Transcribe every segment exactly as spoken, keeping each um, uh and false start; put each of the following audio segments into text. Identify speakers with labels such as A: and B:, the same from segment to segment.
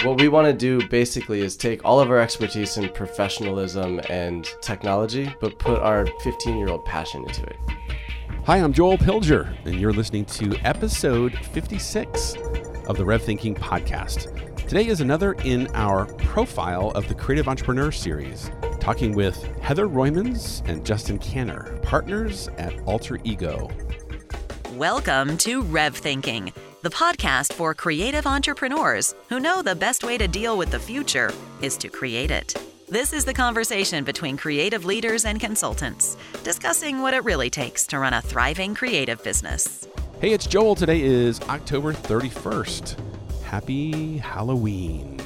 A: What we want to do basically is take all of our expertise in professionalism and technology, but put our fifteen-year-old passion into it.
B: Hi, I'm Joel Pilger, and you're listening to episode fifty-six of the Rev Thinking podcast. Today is another in our profile of the Creative Entrepreneur series, talking with Heather Roymans and Justin Kanner, partners at Alter Ego.
C: Welcome to Rev Thinking, the podcast for creative entrepreneurs who know the best way to deal with the future is to create it. This is the conversation between creative leaders and consultants, discussing what it really takes to run a thriving creative business.
B: Hey, it's Joel. Today is October thirty-first. Happy Halloween.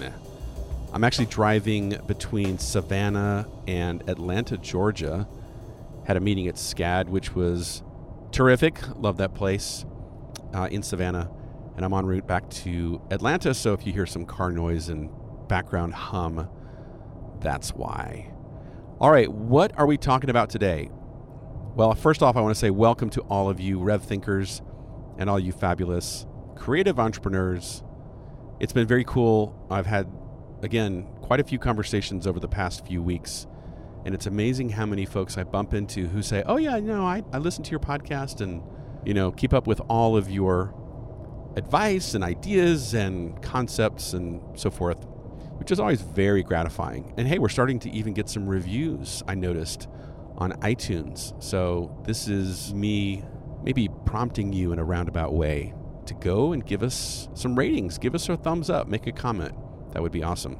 B: I'm actually driving between Savannah and Atlanta, Georgia. Had a meeting at SCAD, which was terrific. Love that place uh, in Savannah. And I'm en route back to Atlanta, so if you hear some car noise and background hum, that's why. All right, what are we talking about today? Well, first off, I want to say welcome to all of you Rev Thinkers and all you fabulous creative entrepreneurs. It's been very cool. I've had, again, quite a few conversations over the past few weeks, and it's amazing how many folks I bump into who say, oh yeah, no, I, I listen to your podcast and, you know, keep up with all of your advice and ideas and concepts and so forth, which is always very gratifying. And hey, we're starting to even get some reviews, I noticed, on iTunes. So this is me maybe prompting you in a roundabout way to go and give us some ratings, give us a thumbs up, make a comment. That would be awesome.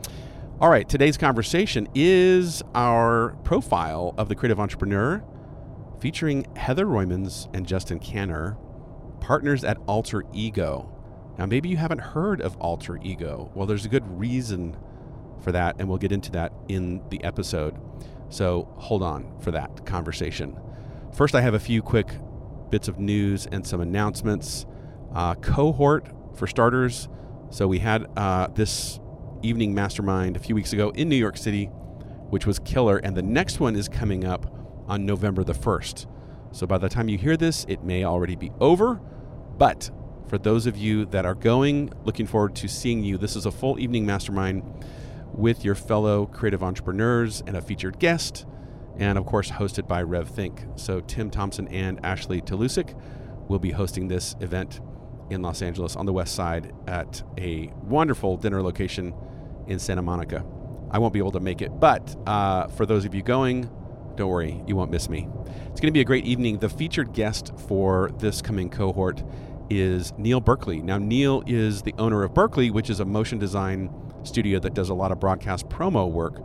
B: All right, today's conversation is our profile of the creative entrepreneur featuring Heather Roymans and Justin Kanner, partners at Alter Ego. Now, maybe you haven't heard of Alter Ego. Well, there's a good reason for that, and we'll get into that in the episode. So hold on for that conversation. First, I have a few quick bits of news and some announcements. Uh, cohort, for starters. So we had uh, this evening mastermind a few weeks ago in New York City, which was killer. And the next one is coming up on November the first. So by the time you hear this, it may already be over. But for those of you that are going, looking forward to seeing you. This is a full evening mastermind with your fellow creative entrepreneurs and a featured guest, and of course hosted by Rev Think. So Tim Thompson and Ashley Talusik will be hosting this event in Los Angeles on the west side at a wonderful dinner location in Santa Monica. I won't be able to make it, but uh, for those of you going, don't worry, you won't miss me. It's going to be a great evening. The featured guest for this coming cohort is Neil Berkeley. Now, Neil is the owner of Berkeley, which is a motion design studio that does a lot of broadcast promo work.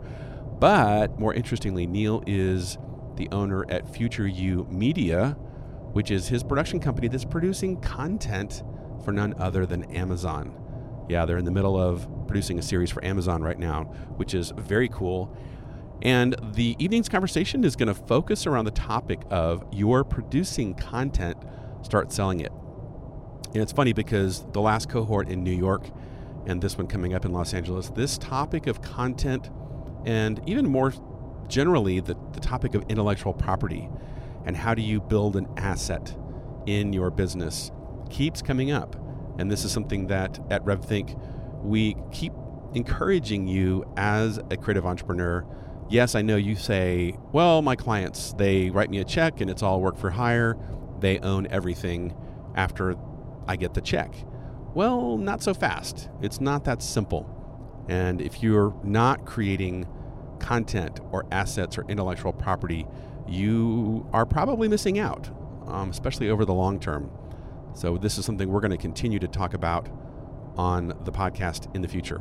B: But more interestingly, Neil is the owner at Future You Media, which is his production company that's producing content for none other than Amazon. Yeah, they're in the middle of producing a series for Amazon right now, which is very cool. And the evening's conversation is going to focus around the topic of you're producing content, start selling it. And it's funny because the last cohort in New York and this one coming up in Los Angeles, this topic of content and even more generally the, the topic of intellectual property and how do you build an asset in your business keeps coming up. And this is something that at RevThink we keep encouraging you as a creative entrepreneur. Yes, I know you say, well, my clients, they write me a check and it's all work for hire. They own everything after I get the check. Well, not so fast. It's not that simple. And if you're not creating content or assets or intellectual property, you are probably missing out, um, especially over the long term. So this is something we're going to continue to talk about on the podcast in the future.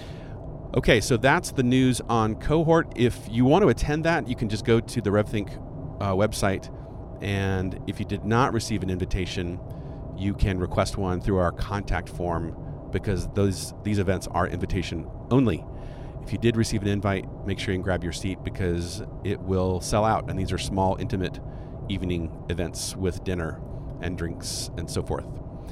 B: Okay, so that's the news on cohort. If you want to attend that, you can just go to the RevThink uh, website. And if you did not receive an invitation, you can request one through our contact form because those these events are invitation only. If you did receive an invite, make sure you can grab your seat because it will sell out. And these are small, intimate evening events with dinner and drinks and so forth.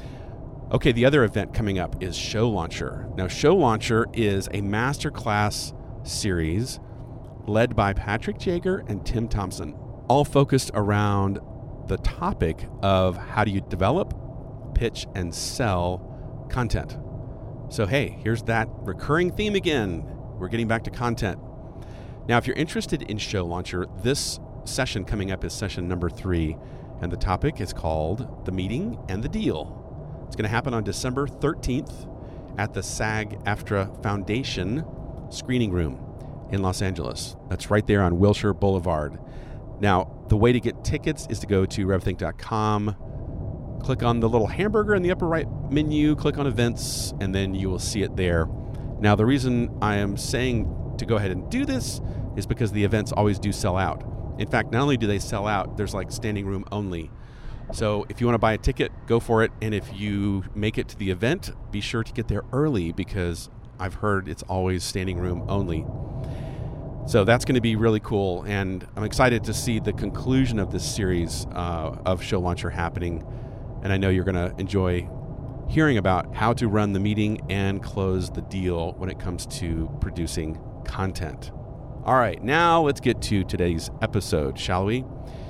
B: Okay, the other event coming up is Show Launcher. Now, Show Launcher is a masterclass series led by Patrick Jager and Tim Thompson, all focused around the topic of how do you develop, pitch, and sell content. So hey, here's that recurring theme again. We're getting back to content. Now, if you're interested in Show Launcher, this session coming up is session number three, and the topic is called The Meeting and the Deal. It's going to happen on December thirteenth at the SAG-AFTRA Foundation Screening Room in Los Angeles. That's right there on Wilshire Boulevard. Now, the way to get tickets is to go to rev think dot com, click on the little hamburger in the upper right menu, click on events, and then you will see it there. Now, the reason I am saying to go ahead and do this is because the events always do sell out. In fact, not only do they sell out, there's like standing room only. So if you want to buy a ticket, go for it. And if you make it to the event, be sure to get there early because I've heard it's always standing room only. So that's going to be really cool. And I'm excited to see the conclusion of this series uh, of Show Launcher happening. And I know you're going to enjoy hearing about how to run the meeting and close the deal when it comes to producing content. All right, now let's get to today's episode, shall we?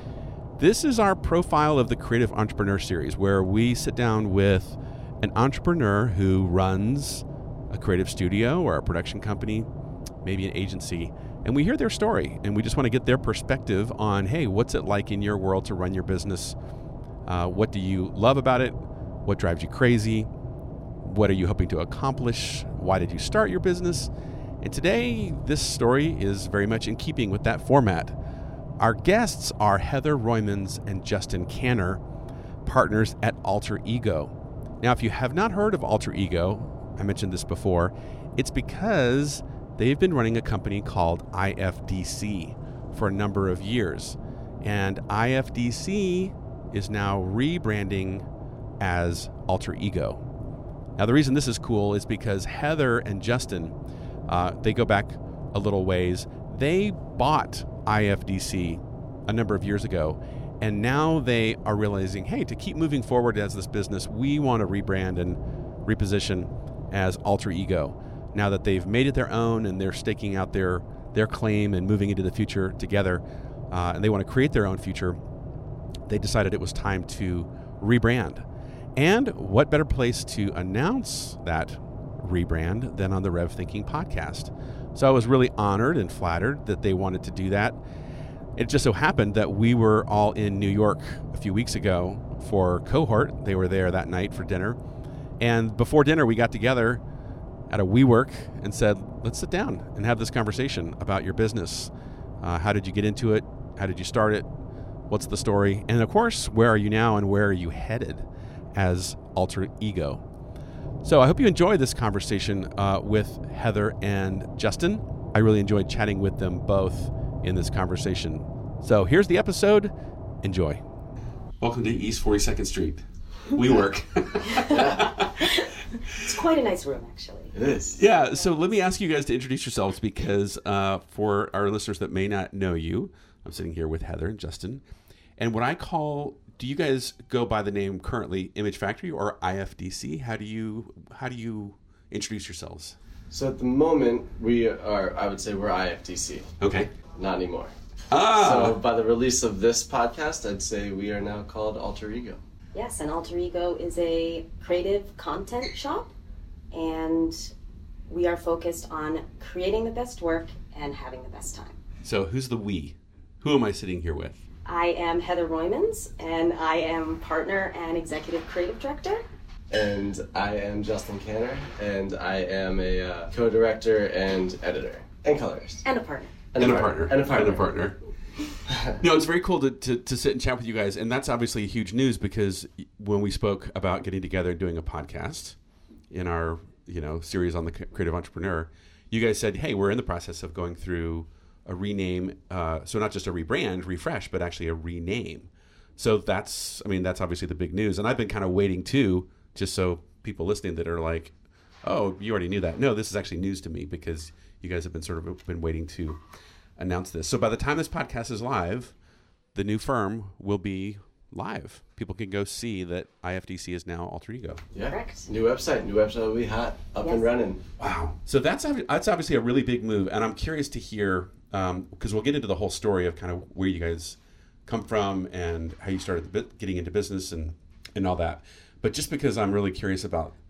B: This is our Profile of the Creative Entrepreneur series, where we sit down with an entrepreneur who runs a creative studio or a production company, maybe an agency, and we hear their story, and we just want to get their perspective on, hey, what's it like in your world to run your business? Uh, what do you love about it? What drives you crazy? What are you hoping to accomplish? Why did you start your business? And today, this story is very much in keeping with that format. Our guests are Heather Roymans and Justin Kanner, partners at Alter Ego. Now, if you have not heard of Alter Ego, I mentioned this before, it's because they've been running a company called I F D C for a number of years. And I F D C is now rebranding as Alter Ego. Now, the reason this is cool is because Heather and Justin, uh, they go back a little ways. They bought I F D C a number of years ago, and now they are realizing, hey, to keep moving forward as this business, we want to rebrand and reposition as Alter Ego. Now that they've made it their own and they're staking out their, their claim and moving into the future together, uh, and they want to create their own future, they decided it was time to rebrand. And what better place to announce that rebrand than on the Rev Thinking podcast? So I was really honored and flattered that they wanted to do that. It just so happened that we were all in New York a few weeks ago for Cohort. They were there that night for dinner. And before dinner, we got together at a WeWork and said, let's sit down and have this conversation about your business. Uh, how did you get into it? How did you start it? What's the story? And of course, where are you now and where are you headed as Alter Ego? So I hope you enjoy this conversation uh, with Heather and Justin. I really enjoyed chatting with them both in this conversation. So here's the episode. Enjoy. Welcome to East forty-second Street. WeWork.
D: It's quite a nice room, actually.
A: It is.
B: Yeah, so let me ask you guys to introduce yourselves because uh, for our listeners that may not know you, I'm sitting here with Heather and Justin. And what I call, do you guys go by the name currently Image Factory or I F D C? How do you how do you introduce yourselves?
A: So at the moment, we are, I would say we're I F D C.
B: Okay.
A: Not anymore.
B: Ah!
A: So by the release of this podcast, I'd say we are now called Alter Ego.
D: Yes, and Alter Ego is a creative content shop, and we are focused on creating the best work and having the best time.
B: So who's the we? Who am I sitting here with?
D: I am Heather Roymans, and I am partner and executive creative director.
A: And I am Justin Kanner, and I am a uh, co-director and editor and colorist.
D: And a partner.
B: And, and a partner.
A: partner. And a partner.
B: And a partner. No, it's very cool to, to, to sit and chat with you guys. And that's obviously huge news because when we spoke about getting together and doing a podcast in our you know series on the creative entrepreneur, you guys said, hey, we're in the process of going through a rename. Uh, so not just a rebrand, refresh, but actually a rename. So that's, I mean, that's obviously the big news. And I've been kind of waiting too, just so people listening that are like, oh, you already knew that. No, this is actually news to me because you guys have been sort of been waiting to announce this. So by the time this podcast is live, the new firm will be live. People can go see that I F D C is now Alter Ego.
A: Yeah.
D: Correct.
A: New website. New website will be hot, up
D: Yes.
A: and running.
B: Wow. So that's that's obviously a really big move, and I'm curious to hear um, because we'll get into the whole story of kind of where you guys come from and how you started the bit, getting into business and and all that. But just because I'm really curious about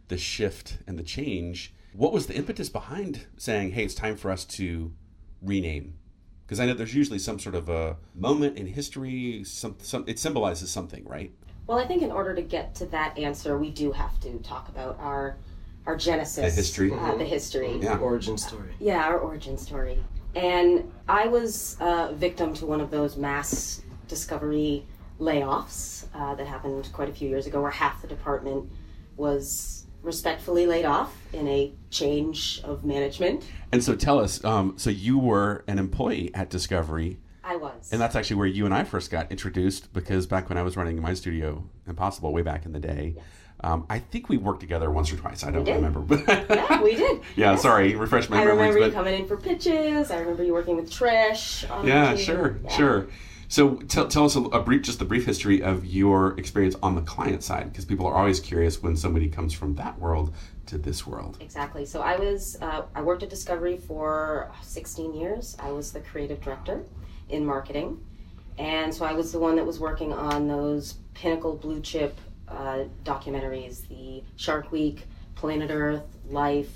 B: the shift and the change. What was the impetus behind saying, hey, it's time for us to rename? Because I know there's usually some sort of a moment in history, some, some it symbolizes something, right?
D: Well, I think in order to get to that answer, we do have to talk about our our genesis.
B: The history.
D: Uh, the history.
B: Yeah.
A: Origin story.
D: Uh, yeah, our origin story. And I was a victim to one of those mass Discovery layoffs uh, that happened quite a few years ago, where half the department was respectfully laid off in a change of management.
B: And so tell us, um, so you were an employee at Discovery.
D: I was.
B: And that's actually where you and I first got introduced, because back when I was running my studio, Impossible, way back in the day,
D: Yes.
B: um, I think we worked together once or twice. I don't
D: did.
B: remember. But
D: Yeah, we did.
B: yeah,
D: Yes.
B: sorry, refresh my
D: I
B: memories.
D: remember you
B: but
D: coming in for pitches. I remember you working with Trish. On
B: yeah,
D: the team.
B: sure,
D: Yeah.
B: sure. So tell, tell us a, a brief, just the brief history of your experience on the client side, because people are always curious when somebody comes from that world to this world.
D: Exactly. So I was, uh, I worked at Discovery for sixteen years. I was the creative director in marketing. And so I was the one that was working on those pinnacle blue chip uh, documentaries, the Shark Week, Planet Earth, Life.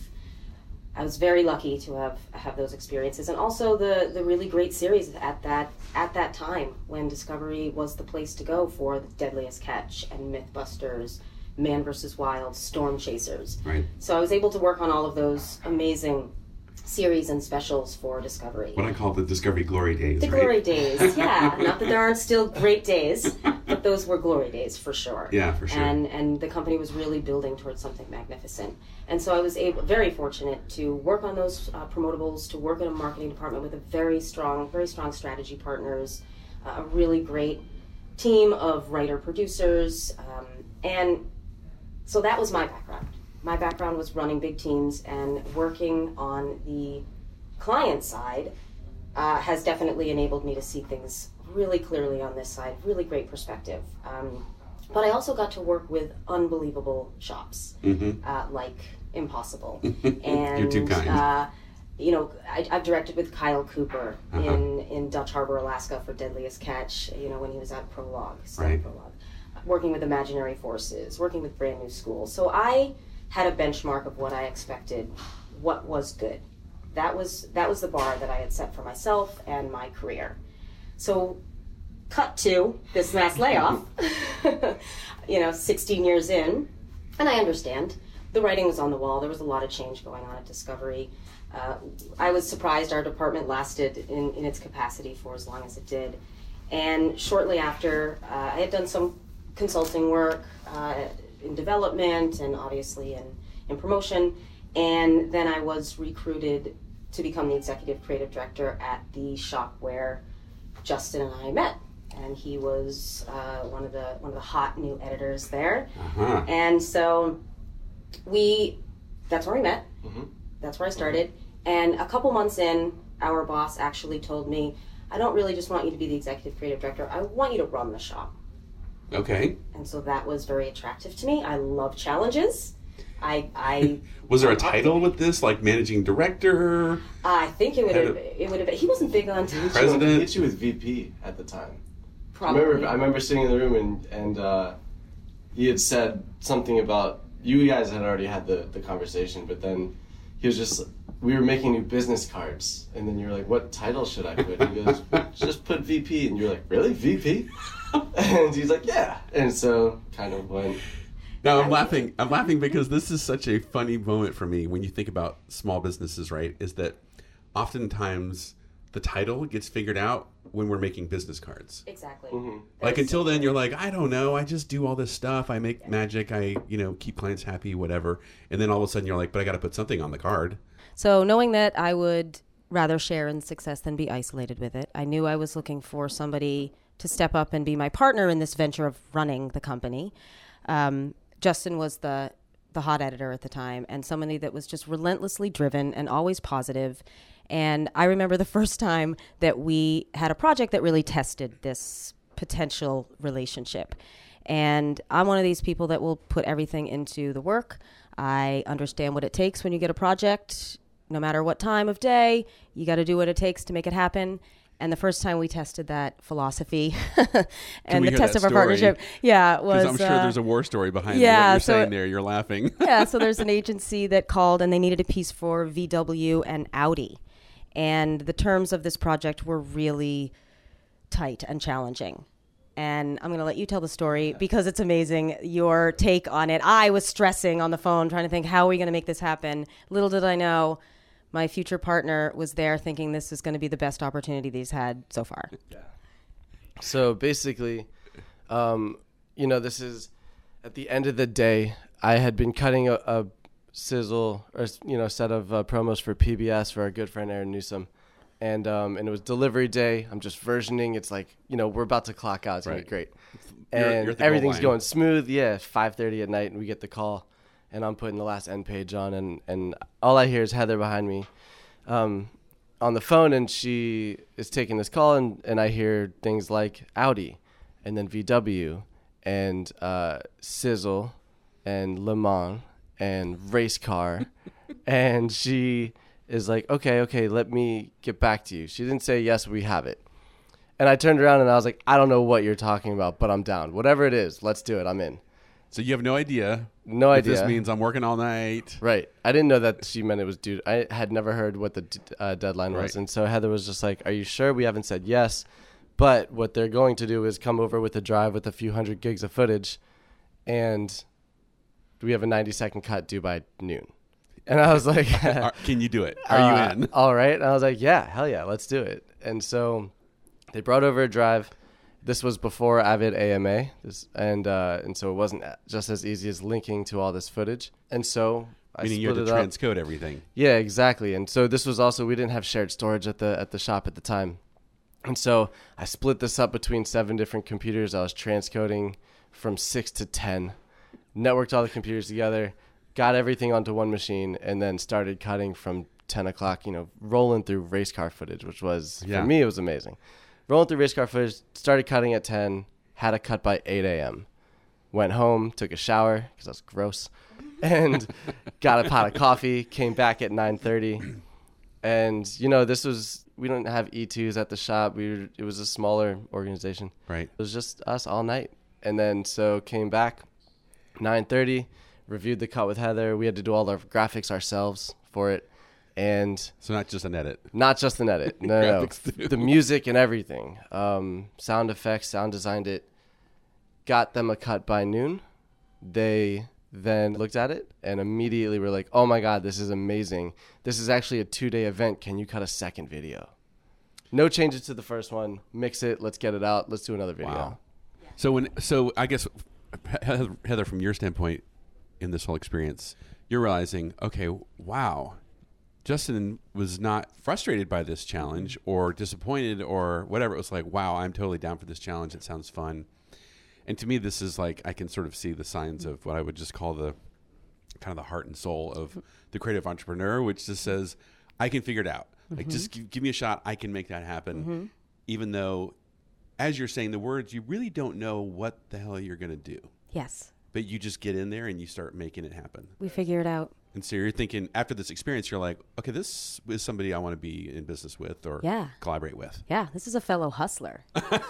D: I was very lucky to have have those experiences, and also the the really great series at that at that time when Discovery was the place to go for The Deadliest Catch and Mythbusters, Man versus Wild, Storm Chasers.
B: Right.
D: So I was able to work on all of those amazing series and specials for Discovery.
B: What I call the Discovery glory days,
D: The
B: right?
D: glory days, yeah. Not that there aren't still great days, but those were glory days for sure.
B: Yeah, for sure.
D: And and the company was really building towards something magnificent. And so I was able, very fortunate to work on those uh, promotables, to work in a marketing department with a very strong, very strong strategy partners, uh, a really great team of writer producers, um, and so that was my background. My background was running big teams, and working on the client side uh, has definitely enabled me to see things really clearly on this side, really great perspective. Um, but I also got to work with unbelievable shops,
B: Mm-hmm.
D: uh, like Impossible.
B: You're
D: And,
B: too kind.
D: Uh, you know, I, I've directed with Kyle Cooper
B: Uh-huh.
D: in, in Dutch Harbor, Alaska for Deadliest Catch, you know, when he was at Prologue, Sonic
B: Right.
D: Prologue. Working with Imaginary Forces, working with Brand New School. So I had a benchmark of what I expected, what was good. That was that was the bar that I had set for myself and my career. So cut to this mass layoff, you know, sixteen years in, and I understand. The writing was on the wall. There was a lot of change going on at Discovery. Uh, I was surprised our department lasted in, in its capacity for as long as it did. And shortly after, uh, I had done some consulting work uh, in development and obviously in, in promotion. And then I was recruited to become the executive creative director at the shop where Justin and I met. And he was uh, one of the one of the hot new editors there.
B: Uh-huh.
D: And so we, that's where we met.
A: Mm-hmm.
D: That's where I started. And a couple months in, our boss actually told me, I don't really just want you to be the executive creative director. I want you to run the shop.
B: Okay.
D: And so that was very attractive to me. I love challenges. I I
B: Was there a title with this, like managing director?
D: I think it would
B: Head
D: have
B: of-
D: it would have been, he wasn't big on
A: He hit
B: President?
A: you with V P at the time. I
D: probably.
A: remember, I remember sitting in the room and, and uh, he had said something about, you guys had already had the, the conversation, but then he was just, we were making new business cards, and then you were like, what title should I put? He goes, just put V P, and you're like, really, V P? And he's like, yeah. And so kind of went,
B: No, I'm laughing. I'm laughing because this is such a funny moment for me when you think about small businesses, right? Is that oftentimes the title gets figured out when we're making business cards.
D: Exactly.
A: Mm-hmm.
D: That
B: Like
D: is
B: until
D: so
B: then,
D: true.
B: you're like, I don't know. I just do all this stuff. I make magic. I, you know, keep clients happy, whatever. And then all of a sudden, you're like, but I got to put something on the card.
E: So knowing that I would rather share in success than be isolated with it, I knew I was looking for somebody to step up and be my partner in this venture of running the company. Um, Justin was the the hot editor at the time, and somebody that was just relentlessly driven and always positive. And I remember the first time that we had a project that really tested this potential relationship. And I'm one of these people that will put everything into the work. I understand what it takes when you get a project. No matter what time of day, you got to do what it takes to make it happen. And the first time we tested that philosophy
B: we
E: and the
B: hear
E: test
B: that
E: of our
B: story?
E: partnership, yeah, was.
B: Because I'm sure
E: uh,
B: there's a war story behind
E: yeah,
B: what you're
E: so
B: saying
E: it-
B: there. You're laughing.
E: yeah, so there's an agency that called and they needed a piece for V W and Audi. And the terms of this project were really tight and challenging. And I'm going to let you tell the story because it's amazing, your take on it. I was stressing on the phone trying to think, how are we going to make this happen? Little did I know, my future partner was there thinking this is going to be the best opportunity that he's had so far.
A: So basically, um, you know, this is at the end of the day. I had been cutting a, a sizzle or you know set of uh, promos for P B S for our good friend Aaron Newsom, and um, and it was delivery day. I'm just versioning. It's like you know we're about to clock out. It's gonna
B: Right.
A: be great,
B: You're-
A: and
B: you're at the goal
A: everything's
B: line.
A: going smooth. Yeah, five thirty at night, and we get the call, and I'm putting the last end page on, and and all I hear is Heather behind me. Um, on the phone, and she is taking this call, and, and I hear things like Audi and then V W and uh, Sizzle and Le Mans and race car. And she is like, okay, okay, let me get back to you. She didn't say, yes, we have it. And I turned around and I was like, I don't know what you're talking about, but I'm down. Whatever it is, let's do it. I'm in.
B: So you have no idea.
A: No
B: what
A: idea.
B: This means I'm working all night.
A: Right. I didn't know that she meant it was due. I had never heard what the d- uh, deadline was.
B: Right.
A: And so Heather was just like, are you sure? We haven't said yes. But what they're going to do is come over with a drive with a few hundred gigs of footage. And we have a ninety second cut due by noon. And I was like,
B: Are- Can you do it? Are
A: uh,
B: you in?
A: All right. And I was like, yeah, hell yeah, let's do it. And so they brought over a drive. This was before Avid A M A, this, and uh, and so it wasn't just as easy as linking to all this footage. And so I
B: Meaning you
A: split
B: had to
A: it up.
B: transcode everything.
A: Yeah, exactly. And so this was also, we didn't have shared storage at the at the shop at the time. And so I split this up between seven different computers. I was transcoding from six to ten, networked all the computers together, got everything onto one machine, and then started cutting from ten o'clock, you know, rolling through race car footage, which was,
B: Yeah.
A: for me, it was amazing. Rolling through race car footage, started cutting at ten, had a cut by eight a.m. Went home, took a shower because I was gross, and got a pot of coffee, came back at nine thirty. And, you know, this was, we didn't have E twos at the shop. We were, it was a smaller organization.
B: Right.
A: It was just us all night. And then so came back, nine thirty, reviewed the cut with Heather. We had to do all our graphics ourselves for it. And
B: So not just an edit.
A: not just an edit. No, no, no.
B: Graphics too.
A: The music and everything. Um, sound effects, sound designed it. Got them a cut by noon. They then looked at it and immediately were like, oh my God, this is amazing. This is actually a two-day event. Can you cut a second video? No changes to the first one. Mix it. Let's get it out. Let's do another video.
B: Wow. So when so I guess Heather, Heather, from your standpoint in this whole experience, you're realizing, okay, wow, Justin was not frustrated by this challenge or disappointed or whatever. It was like, wow, I'm totally down for this challenge. It sounds fun. And to me, this is like, I can sort of see the signs of what I would just call the kind of the heart and soul of the creative entrepreneur, which just says, I can figure it out. Mm-hmm. Like, just give, give me a shot. I can make that happen. Mm-hmm. Even though, as you're saying the words, you really don't know what the hell you're going to do.
E: Yes.
B: But you just get in there and you start making it happen.
E: We figure it out.
B: And so you're thinking, after this experience, you're like, okay, this is somebody I want to be in business with or
E: Yeah.
B: collaborate with.
E: Yeah, this is a fellow hustler.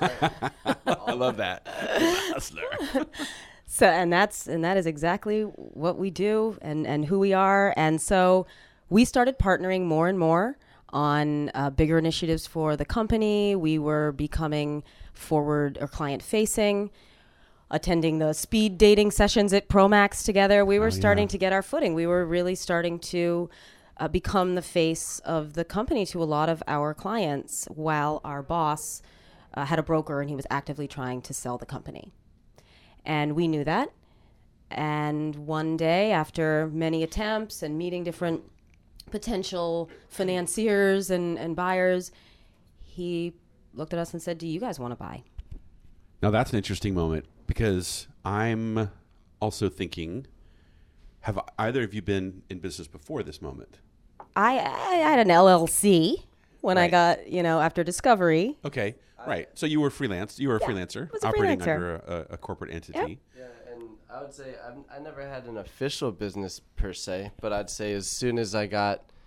B: I love that. Hustler.
E: So, and that's and that is exactly what we do and and who we are. And so we started partnering more and more on uh, bigger initiatives for the company. We were becoming forward or client facing, attending the speed dating sessions at Promax together. We were
B: Oh,
E: starting
B: yeah.
E: to get our footing. We were really starting to uh, become the face of the company to a lot of our clients, while our boss uh, had a broker and he was actively trying to sell the company. And we knew that. And one day, after many attempts and meeting different potential financiers and, and buyers, he looked at us and said, do you guys want to buy?
B: Now, that's an interesting moment because I'm also thinking, have either of you been in business before this moment?
E: I, I had an L L C when I
B: Right.
E: got, you know, after Discovery.
B: Okay, right. So you were freelance. You were a freelancer
E: was a
B: operating
E: freelancer.
B: under a, a, a corporate entity.
A: Yeah, and I would say I've, I never had an official business per se, but I'd say as soon as I got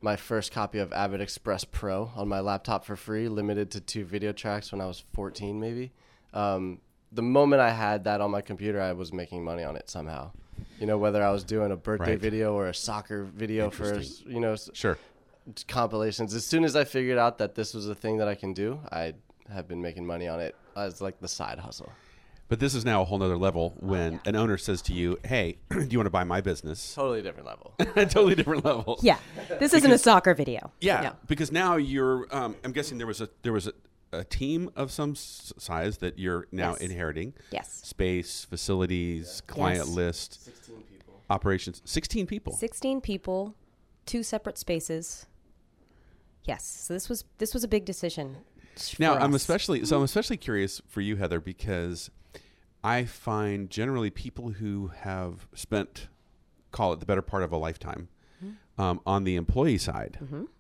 A: my first copy of Avid Express Pro on my laptop for free, limited to two video tracks when I was fourteen, maybe. Um, the moment I had that on my computer, I was making money on it somehow. You know, whether I was doing a birthday
B: Right.
A: video or a soccer video for,
B: Interesting.
A: you know, s-
B: Sure.
A: compilations. As soon as I figured out that this was a thing that I can do, I have been making money on it as like the side hustle.
B: But this is now a whole nother level when an owner says to you, hey, do you want to buy my business?
A: Totally different level.
B: Totally different level.
E: Yeah, this isn't a soccer video.
B: Yeah,
E: No.
B: because now you're. Um, I'm guessing there was a there was a, a team of some s- size that you're now
E: Yes.
B: inheriting.
E: Yes.
B: Space, facilities, client
E: Yes.
B: list,
A: sixteen people.
B: operations. Sixteen people.
E: sixteen people, two separate spaces. Yes, so this was this was a big decision.
B: Now
E: for
B: I'm
E: us.
B: especially so I'm especially curious for you, Heather, because I find generally people who have spent, call it the better part of a lifetime,
E: Mm-hmm.
B: um, on the employee side,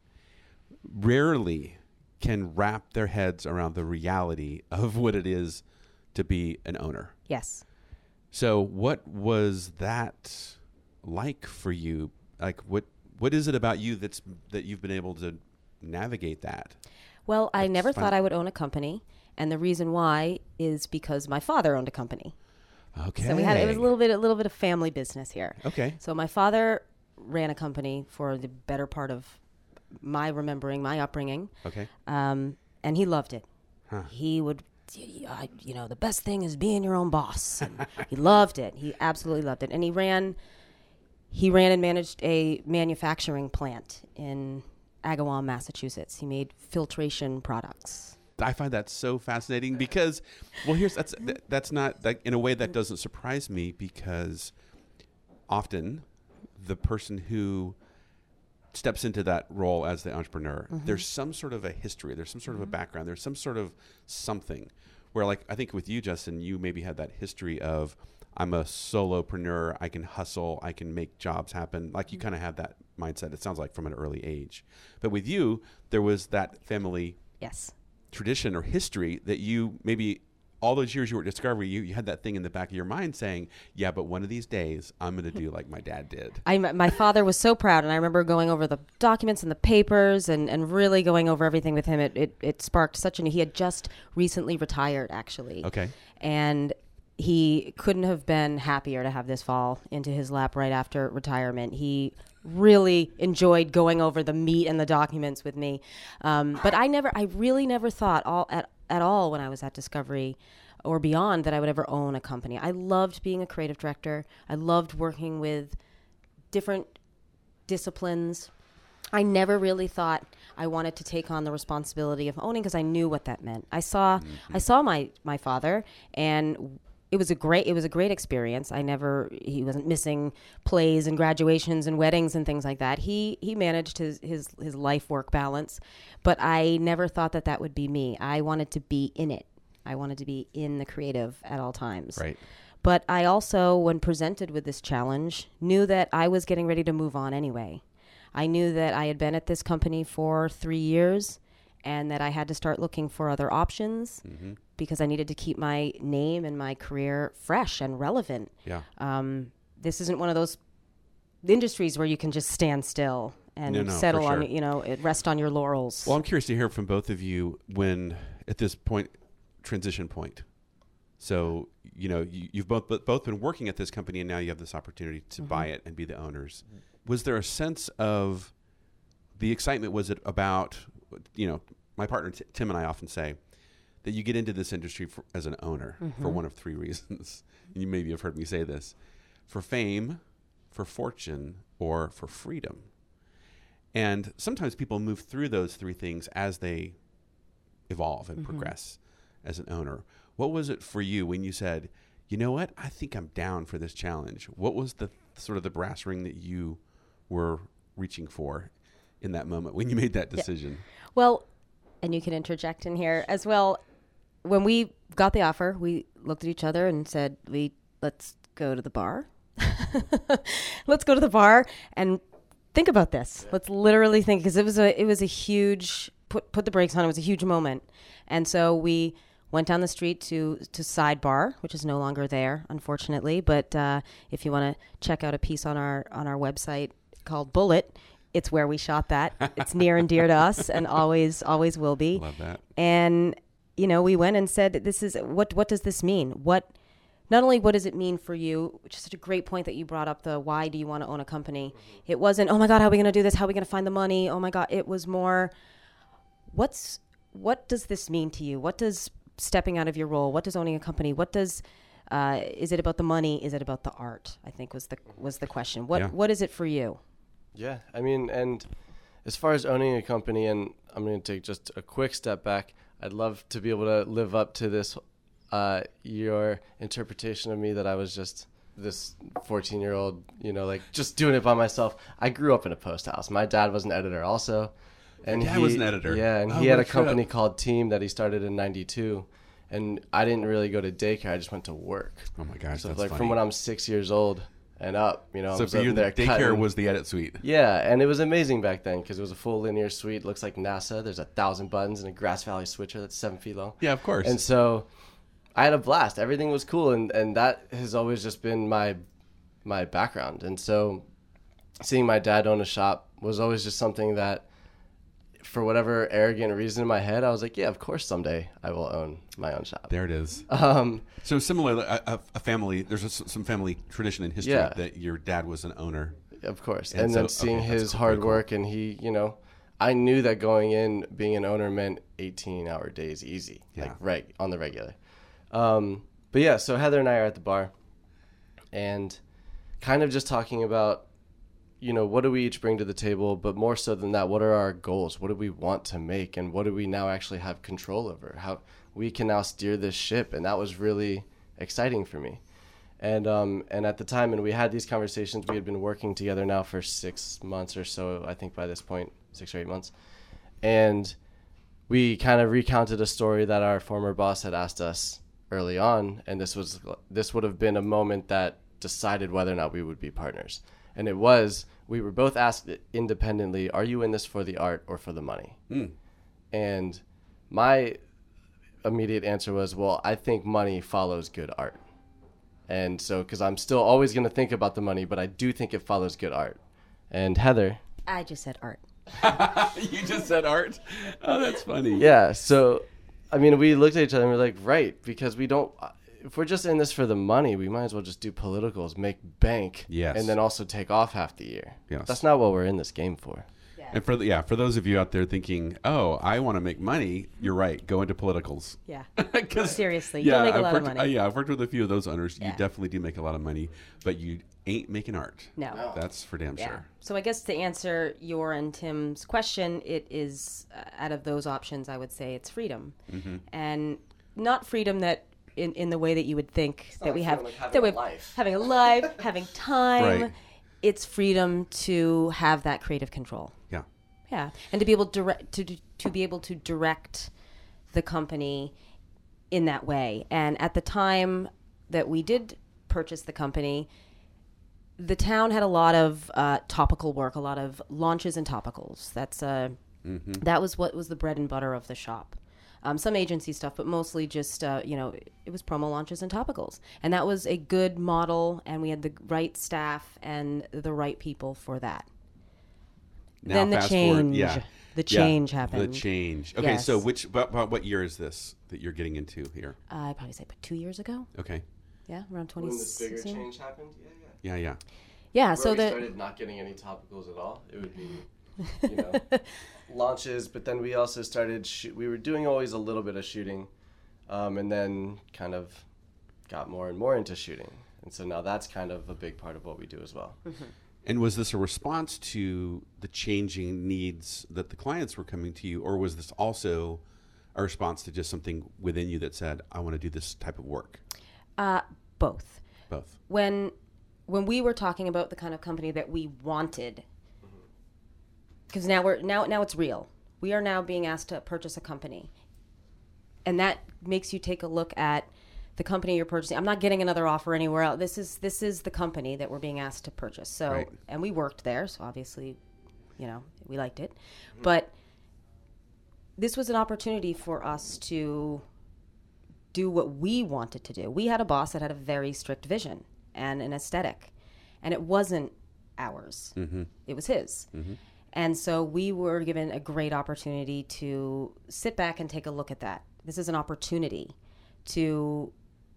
B: rarely can wrap their heads around the reality of what it is to be an owner.
E: Yes.
B: So what was that like for you? Like what what is it about you that's that you've been able to navigate that?
E: Well, I never
B: fun.
E: thought I would own a company, and the reason why is because my father owned a company.
B: Okay.
E: So we had it was a little bit a little bit of family business here.
B: Okay.
E: So my father ran a company for the better part of my remembering, my upbringing,
B: Okay.
E: um, and he loved it.
B: Huh.
E: He would, I, you know, the best thing is being your own boss. And he loved it. He absolutely loved it, and he ran, he ran and managed a manufacturing plant in Agawam, Massachusetts. He made filtration products.
B: I find that so fascinating because, well, here's that's that, that's not like in a way that doesn't surprise me because often the person who steps into that role as the entrepreneur, there's some sort of a history, there's some sort of a background, there's some sort of something where, like, I think with you, Justin, you maybe had that history of I'm a solopreneur, I can hustle, I can make jobs happen. Like you kind of have that mindset. It sounds like from an early age, but with you, there was that family
E: Yes.
B: tradition or history that you maybe all those years you were at Discovery, you, you had that thing in the back of your mind saying, yeah, but one of these days I'm going to do like my dad did.
E: I, my father was so proud, and I remember going over the documents and the papers and, and really going over everything with him. It, it, it sparked such an, he had just recently retired, actually.
B: Okay.
E: And he couldn't have been happier to have this fall into his lap right after retirement. He really enjoyed going over the meat and the documents with me. Um, but I never, I really never thought all at, at all when I was at Discovery or beyond that I would ever own a company. I loved being a creative director. I loved working with different disciplines. I never really thought I wanted to take on the responsibility of owning because I knew what that meant. I saw, mm-hmm. I saw my, my father, and it was a great, it was a great experience. I never, he wasn't missing plays and graduations and weddings and things like that. He, he managed his, his, his life work balance, but I never thought that that would be me. I wanted to be in it. I wanted to be in the creative at all times.
B: Right.
E: But I also, when presented with this challenge, knew that I was getting ready to move on anyway. I knew that I had been at this company for three years and that I had to start looking for other options mm-hmm. because I needed to keep my name and my career fresh and relevant.
B: Yeah.
E: Um, this isn't one of those industries where you can just stand still and
B: no, no,
E: settle
B: for
E: on,
B: sure.
E: you know, it rest on your laurels.
B: Well, I'm curious to hear from both of you when at this point, transition point. So, you know, you, you've both both been working at this company and now you have this opportunity to mm-hmm. buy it and be the owners. Was there a sense of the excitement? Was it about, you know, my partner T- Tim and I often say that you get into this industry for, as an owner mm-hmm. for one of three reasons. You maybe have heard me say this: for fame, for fortune, or for freedom. And sometimes people move through those three things as they evolve and mm-hmm. progress as an owner. What was it for you when you said, you know what, I think I'm down for this challenge? What was the sort of the brass ring that you were reaching for in that moment when you made that decision?
E: Yeah. Well, and you can interject in here as well. When we got the offer, we looked at each other and said, "We let's go to the bar. Let's go to the bar and think about this. Yeah. Let's literally think," because it was a it was a huge put put the brakes on. It was a huge moment, and so we went down the street to to Sidebar, which is no longer there, unfortunately. But uh, if you want to check out a piece on our on our website called Bullet, It's where we shot that. It's near and dear to us, and always, always will be.
B: Love that.
E: And you know, we went and said, "This is what. What does this mean? What? Not only what does it mean for you, which is such a great point that you brought up. The why do you want to own a company? It wasn't, oh my God, how are we going to do this? How are we going to find the money? Oh my God, it was more, what's what does this mean to you? What does stepping out of your role? What does owning a company? What does uh, is it about the money? Is it about the art? I think was the was the question. What
B: Yeah.
E: what is it for you?
A: Yeah, I mean, and as far as owning a company, and I'm going to take just a quick step back, I'd love to be able to live up to this, uh, your interpretation of me that I was just this fourteen-year-old, you know, like just doing it by myself. I grew up in a post house. My dad was an editor also. And
B: Your dad
A: he,
B: was an editor?
A: Yeah, and
B: Oh,
A: he had
B: what
A: a
B: a
A: company
B: trip.
A: called Team that he started in ninety-two. And I didn't really go to daycare. I just went to work.
B: Oh my gosh,
A: So
B: that's
A: like
B: funny.
A: from when I'm six years old and up, you know, I
B: so
A: was
B: for
A: over
B: you,
A: there
B: the daycare
A: cutting.
B: was the edit suite.
A: Yeah, and it was amazing back then because it was a full linear suite. Looks like NASA. There's a thousand buttons and a Grass Valley switcher that's seven feet long.
B: Yeah, of course.
A: And so I had a blast. Everything was cool, and, and that has always just been my my background. And so seeing my dad own a shop was always just something that, for whatever arrogant reason in my head, I was like, yeah, of course someday I will own my own shop.
B: There it is.
A: Um,
B: So similarly, a, a, a family. There's a, some family tradition in history
A: Yeah.
B: that your dad was an owner.
A: Of course.
B: And
A: And,
B: so-
A: then seeing
B: okay, that's
A: his
B: cool,
A: hard
B: very cool.
A: work, and he, you know, I knew that going in, being an owner meant eighteen hour days easy,
B: Yeah.
A: like right on the regular. Um, but yeah, so Heather and I are at the bar and kind of just talking about, you know, what do we each bring to the table, but more so than that, what are our goals? What do we want to make? And what do we now actually have control over? How we can now steer this ship. And that was really exciting for me. And um, and at the time, and we had these conversations, we had been working together now for six months or so, I think by this point, six or eight months. And we kind of recounted a story that our former boss had asked us early on. And this was this would have been a moment that decided whether or not we would be partners. And it was, we were both asked independently, are you in this for the art or for the money?
B: Mm.
A: And my immediate answer was, well, I think money follows good art. And so, because I'm still always going to think about the money, but I do think it follows good art. And Heather.
E: I just said art.
B: You just said art? Oh, that's funny.
A: Yeah. So, I mean, we looked at each other and we're like, right, because we don't, if we're just in this for the money, we might as well just do politicals, make bank,
B: Yes.
A: and then also take off half the year.
B: Yes.
A: That's not what we're in this game for.
B: And for the, yeah, for those of you out there thinking, oh, I want to make money, you're right. Go into politicals.
E: Yeah.
B: 'Cause-
E: Seriously, you'll make a
B: I've
E: lot of
B: worked-
E: money.
B: uh, yeah, I've worked with a few of those owners. You
E: Yeah.
B: definitely do make a lot of money, but you ain't making art.
E: No.
B: That's for damn
E: Yeah.
B: sure.
E: So I guess to answer your and Tim's question, it is uh, out of those options, I would say it's freedom,
B: Mm-hmm.
E: and not freedom that in, in the way that you would think that
A: not
E: we have
A: freedom like having
E: that
A: a
E: we
A: life.
E: having a life, having time.
B: Right.
E: It's freedom to have that creative control.
B: Yeah.
E: Yeah, and to be able to direct to to be able to direct the company in that way. And at the time that we did purchase the company, the town had a lot of uh, topical work, a lot of launches and topicals. That's uh, that was what was the bread and butter of the shop. Um, some agency stuff, but mostly just uh, you know, it was promo launches and topicals, and that was a good model. And we had the right staff and the right people for that.
B: Now
E: Then the
B: fast forward-
E: change.
B: yeah.
E: The
B: Yeah,
E: change
B: The
E: happened.
B: change. Okay, so
E: Yes.
B: which about, about what year is this that you're getting into here?
E: Uh, I'd probably say about two years ago.
B: Okay.
E: Yeah, around twenty
A: When this bigger
E: sixteen.
A: change happened? Yeah, yeah.
B: Yeah, yeah.
E: Yeah,
A: Where
E: so
A: we
E: the
A: started not getting any topicals at all. It would be, you know, launches. But then we also started. Shoot, we were doing always a little bit of shooting, um, and then kind of got more and more into shooting. And so now that's kind of a big part of what we do as well.
B: And was this a response to the changing needs that the clients were coming to you, or was this also a response to just something within you that said, I want to do this type of work?
E: uh, both.
B: Both.
E: When when we were talking about the kind of company that we wanted, because now we're now now it's real. We are now being asked to purchase a company, and that makes you take a look at the company you're purchasing. I'm not getting another offer anywhere else. This is this is the company that we're being asked to purchase. So,
B: Right.
E: and we worked there, so obviously, you know, we liked it. But this was an opportunity for us to do what we wanted to do. We had a boss that had a very strict vision and an aesthetic, and it wasn't ours.
B: Mm-hmm.
E: It was his.
B: Mm-hmm.
E: And so we were given a great opportunity to sit back and take a look at that. This is an opportunity to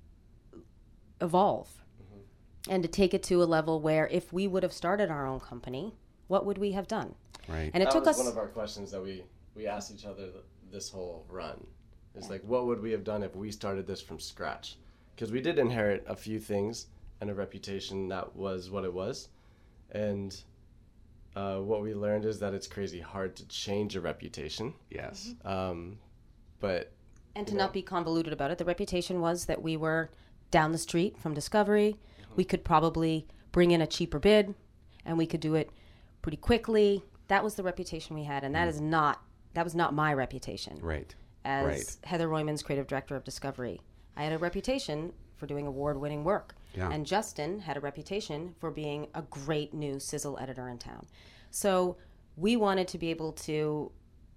E: evolve mm-hmm. and to take it to a level where if we would have started our own company, what would we have done?
B: Right.
E: And it
A: that
E: took
A: was
E: us
A: one of our questions that we, we asked each other this whole run. It's like, what would we have done if we started this from scratch? Because we did inherit a few things and a reputation that was what it was. And uh, what we learned is that it's crazy hard to change a reputation.
B: Yes.
A: Um, but
E: And to
A: you know.
E: not be convoluted about it, the reputation was that we were down the street from Discovery. Mm-hmm. We could probably bring in a cheaper bid, and we could do it pretty quickly. That was the reputation we had, and that mm. is not that was not my reputation.
B: Right.
E: As
B: right.
E: Heather Royman's creative director of Discovery, I had a reputation for doing award-winning work,
B: yeah.
E: and Justin had a reputation for being a great new sizzle editor in town. So we wanted to be able to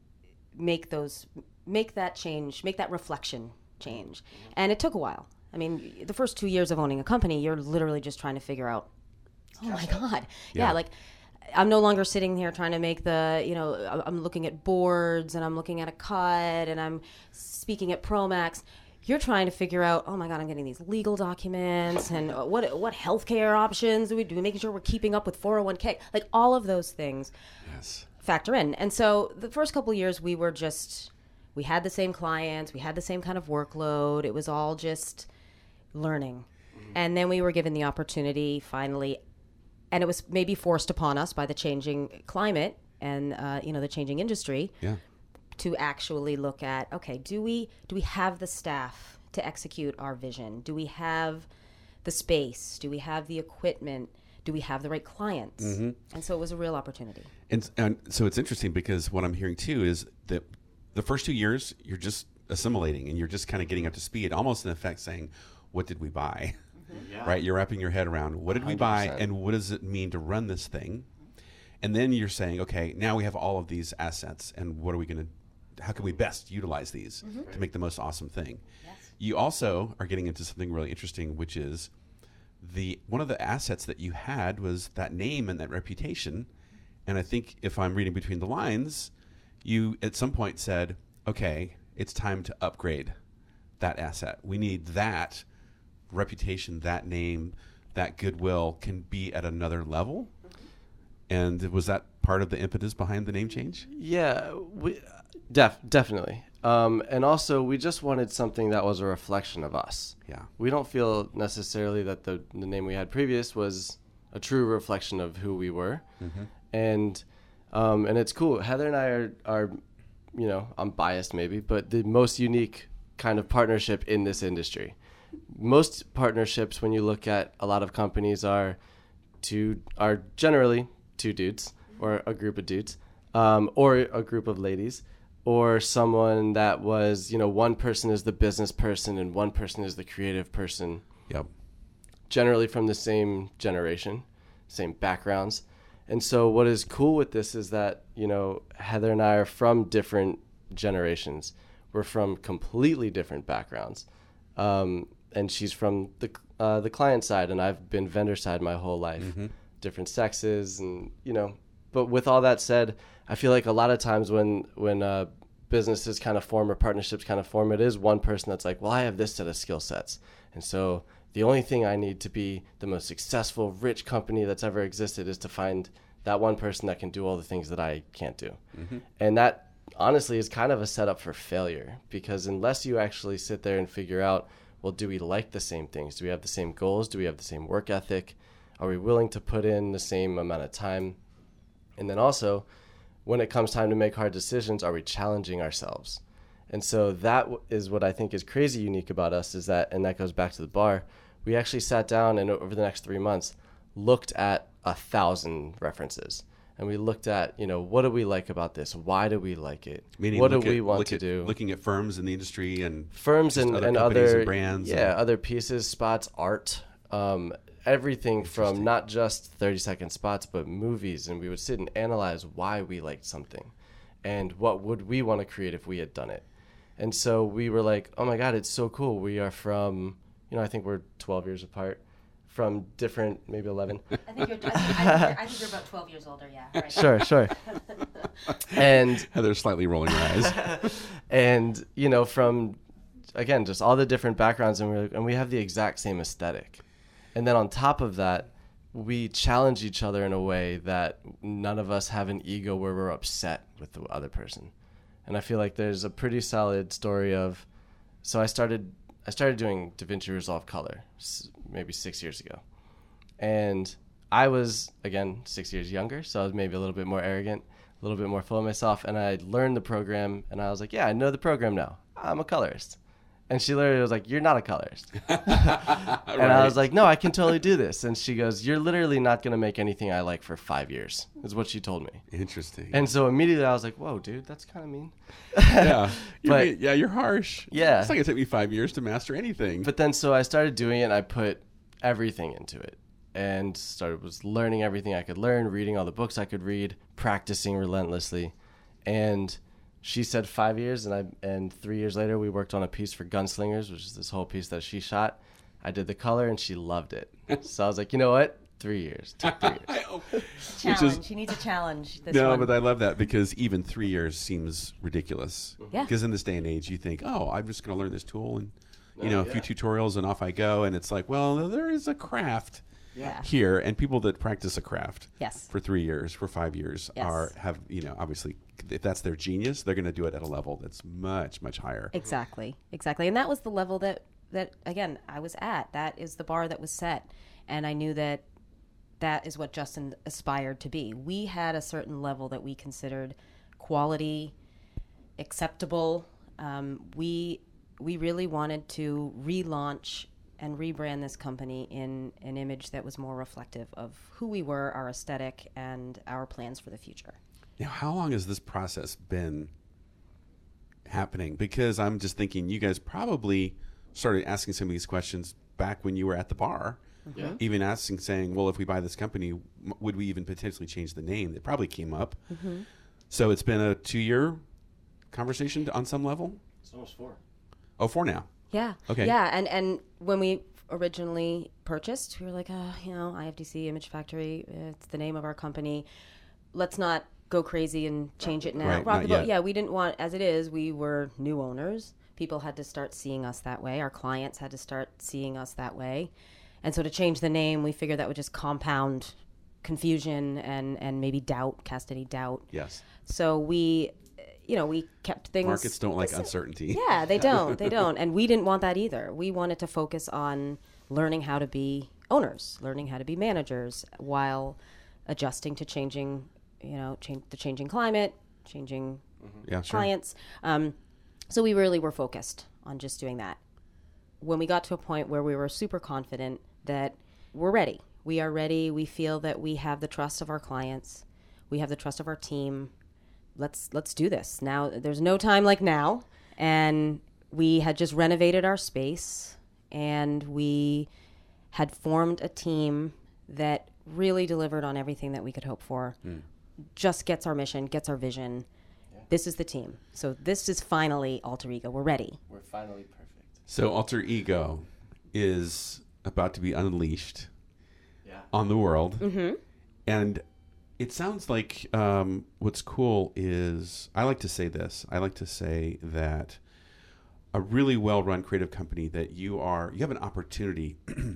E: make those. make that change, make that reflection change. And it took a while. I mean, the first two years of owning a company, you're literally just trying to figure out, oh my God. Yeah. yeah, like I'm no longer sitting here trying to make the, you know, I'm looking at boards and I'm looking at a cut and I'm speaking at Promax. You're trying to figure out, oh my God, I'm getting these legal documents and what what healthcare options do we do? Making sure we're keeping up with four oh one k. Like all of those things
B: yes.
E: factor in. And so the first couple of years we were just... We had the same clients. We had the same kind of workload. It was all just learning. Mm-hmm. And then we were given the opportunity finally, and it was maybe forced upon us by the changing climate and uh, you know the changing industry,
B: yeah.
E: to actually look at, okay, do we do we have the staff to execute our vision? Do we have the space? Do we have the equipment? Do we have the right clients?
B: Mm-hmm.
E: And so it was a real opportunity.
B: And, and so it's interesting because what I'm hearing too is that the first two years, you're just assimilating and you're just kind of getting up to speed, almost in effect saying, what did we buy? Mm-hmm. Yeah. Right? You're wrapping your head around, what did we buy one hundred percent. And what does it mean to run this thing? And then you're saying, okay, now we have all of these assets and what are we going to, how can we best utilize these mm-hmm. to make the most awesome thing? Yes. You also are getting into something really interesting, which is the one of the assets that you had was that name and that reputation. And I think if I'm reading between the lines, you at some point said, okay, it's time to upgrade that asset. We need that reputation, that name, that goodwill can be at another level. And was that part of the impetus behind the name change?
A: Yeah, we, def, definitely. Um, and also, we just wanted something that was a reflection of us.
B: Yeah. We
A: don't feel necessarily that the, the name we had previous was a true reflection of who we were. Mm-hmm. And... Um, and it's cool. Heather and I are, are, you know, I'm biased maybe, but the most unique kind of partnership in this industry. Most partnerships, when you look at a lot of companies, are two are generally two dudes or a group of dudes, um, or a group of ladies, or someone that was, you know, one person is the business person and one person is the creative person.
B: Yep.
A: Generally from the same generation, same backgrounds. And so what is cool with this is that, you know, Heather and I are from different generations. We're from completely different backgrounds. Um, and she's from the uh, the client side, and I've been vendor side my whole life. Mm-hmm. Different sexes, and, you know. But with all that said, I feel like a lot of times when, when uh, businesses kind of form or partnerships kind of form, it is one person that's like, well, I have this set of skill sets. And so the only thing I need to be the most successful, rich company that's ever existed is to find that one person that can do all the things that I can't do. Mm-hmm. And that, honestly, is kind of a setup for failure, because unless you actually sit there and figure out, well, do we like the same things? Do we have the same goals? Do we have the same work ethic? Are we willing to put in the same amount of time? And then also, when it comes time to make hard decisions, are we challenging ourselves? And so that is what I think is crazy unique about us, is that, and that goes back to the bar, we actually sat down and over the next three months looked at a thousand references. And we looked at, you know, what do we like about this? Why do we like it?
B: Meaning
A: what do
B: at,
A: we want to
B: at,
A: do?
B: Looking at firms in the industry and
A: firms and
B: other
A: and
B: companies
A: other
B: and brands.
A: Yeah,
B: and
A: other pieces, spots, art, um, everything from not just thirty second spots, but movies. And we would sit and analyze why we liked something and what would we want to create if we had done it. And so we were like, oh my God, it's so cool. We are from, you know, I think we're twelve years apart. from different, maybe eleven.
E: I think you're, I think, I think you're, I think you're about twelve years older, yeah. Right.
A: Sure, sure. And
B: Heather's slightly rolling her eyes.
A: and, you know, from, again, just all the different backgrounds, and, we're, and we have the exact same aesthetic. And then on top of that, we challenge each other in a way that none of us have an ego where we're upset with the other person. And I feel like there's a pretty solid story of, so I started I started doing DaVinci Resolve Color maybe six years ago. And I was, again, six years younger, so I was maybe a little bit more arrogant, a little bit more full of myself. And I learned the program, and I was like, yeah, I know the program now. I'm a colorist. And she literally was like, you're not a colorist. And
B: Right.
A: I was like, no, I can totally do this. And she goes, you're literally not going to make anything I like for five years, is what she told me.
B: Interesting.
A: And so immediately I was like, whoa, dude, that's kind of mean.
B: yeah, you're
A: But-
B: being- yeah, you're harsh.
A: Yeah.
B: It's not gonna take me five years to master anything.
A: But then so I started doing it, and I put everything into it. And started was learning everything I could learn, reading all the books I could read, practicing relentlessly. And she said five years, and I and three years later we worked on a piece for Gunslingers, which is this whole piece that she shot. I did the color, and she loved it. So I was like, you know what? Three years. Took three years.
E: Challenge.
B: is-
E: She needs a challenge. This
B: no,
E: one.
B: but I love that because even three years seems ridiculous.
E: Yeah.
B: Because in this day and age, you think, oh, I'm just going to learn this tool and, you
A: No,
B: know, a
A: yeah.
B: few tutorials and off I go. And it's like, well, there is a craft
E: Yeah.
B: here, and people that practice a craft
E: Yes.
B: for three years, for five years,
E: Yes.
B: are have you know obviously if that's their genius, they're going to do it at a level that's much much higher.
E: Exactly, exactly. And that was the level that, that, again, I was at. That is the bar that was set. And I knew that that is what Justin aspired to be. We had a certain level that we considered quality, acceptable. Um, we we really wanted to relaunch and rebrand this company in an image that was more reflective of who we were, our aesthetic, and our plans for the future.
B: Now, how long has this process been happening? Because I'm just thinking you guys probably started asking some of these questions back when you were at the bar.
A: Yeah.
B: Even asking, saying, well, if we buy this company, m- would we even potentially change the name? It probably came up.
E: Mm-hmm.
B: So it's been a two-year conversation to- on some level?
A: It's almost four.
B: Oh, four now.
E: Yeah.
B: Okay.
E: Yeah, and and when we originally purchased, we were like, uh, you know, I F D C Image Factory, it's the name of our company. Let's not go crazy and change it now.
B: Right,
E: Rock
B: not
E: the boat.
B: yet.
E: Yeah, we didn't want, as it is, we were new owners. People had to start seeing us that way. Our clients had to start seeing us that way. And so to change the name, we figured that would just compound confusion and, and maybe doubt, cast any doubt.
B: Yes.
E: So we, you know, we kept things.
B: Markets don't like
E: the same.
B: uncertainty.
E: Yeah, they don't. They don't. And we didn't want that either. We wanted to focus on learning how to be owners, learning how to be managers while adjusting to changing, you know, change, the changing climate, changing
B: Yeah, sure.
E: clients. Um, so we really were focused on just doing that. When we got to a point where we were super confident that we're ready, we are ready, we feel that we have the trust of our clients, we have the trust of our team. Let's let's do this. Now there's no time like now. And we had just renovated our space, and we had formed a team that really delivered on everything that we could hope for.
B: Mm.
E: Just gets our mission, gets our vision. This is the team. So this is finally Alter Ego. We're ready.
A: We're finally perfect.
B: So Alter Ego is about to be unleashed
A: Yeah.
B: on the world.
E: Mm-hmm.
B: And it sounds like um, what's cool is, I like to say this. I like to say that a really well-run creative company that you are, you have an opportunity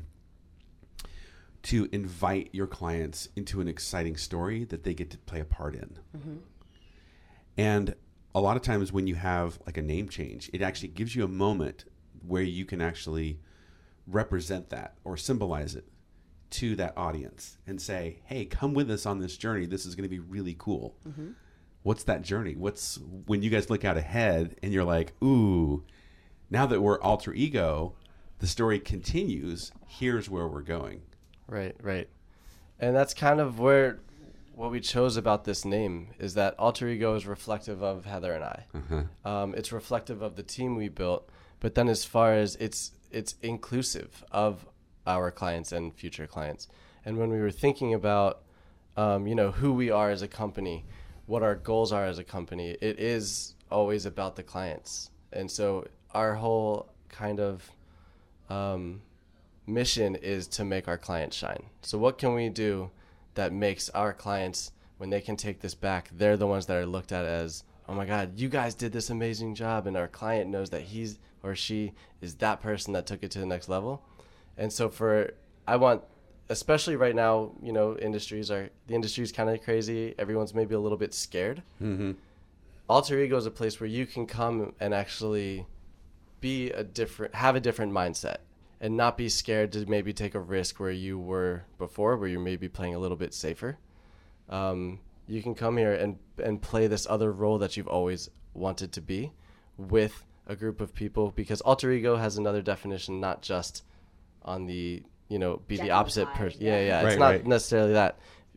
B: to invite your clients into an exciting story that they get to play a part in.
E: Mm-hmm.
B: And a lot of times when you have like a name change, it actually gives you a moment where you can actually represent that or symbolize it to that audience and say, hey, come with us on this journey. This is going to be really cool.
E: Mm-hmm.
B: What's that journey? What's when you guys look out ahead and you're like, ooh, now that we're Alter Ego, the story continues. Here's where we're going.
A: Right, right. And that's kind of where what we chose about this name is that Alter Ego is reflective of Heather and I.
B: Uh-huh.
A: Um, it's reflective of the team we built, but then as far as it's it's inclusive of our clients and future clients. And when we were thinking about, um, you know, who we are as a company, what our goals are as a company, it is always about the clients. And so our whole kind of um, mission is to make our clients shine. So what can we do that makes our clients, when they can take this back, they're the ones that are looked at as, oh my God, you guys did this amazing job, and our client knows that he's or she is that person that took it to the next level. And so for, I want, especially right now, you know, industries are, the industry's kind of crazy. Everyone's maybe a little bit scared. Mm-hmm. Alter Ego is a place where you can come and actually be a different, have a different mindset and not be scared to maybe take a risk where you were before, where you're maybe playing a little bit safer. Um, you can come here and, and play this other role that you've always wanted to be with a group of people, because alter ego has another definition, not just on the, you know, be the opposite person. Yeah, yeah. yeah. It's
B: right,
A: not
B: right.
A: necessarily that.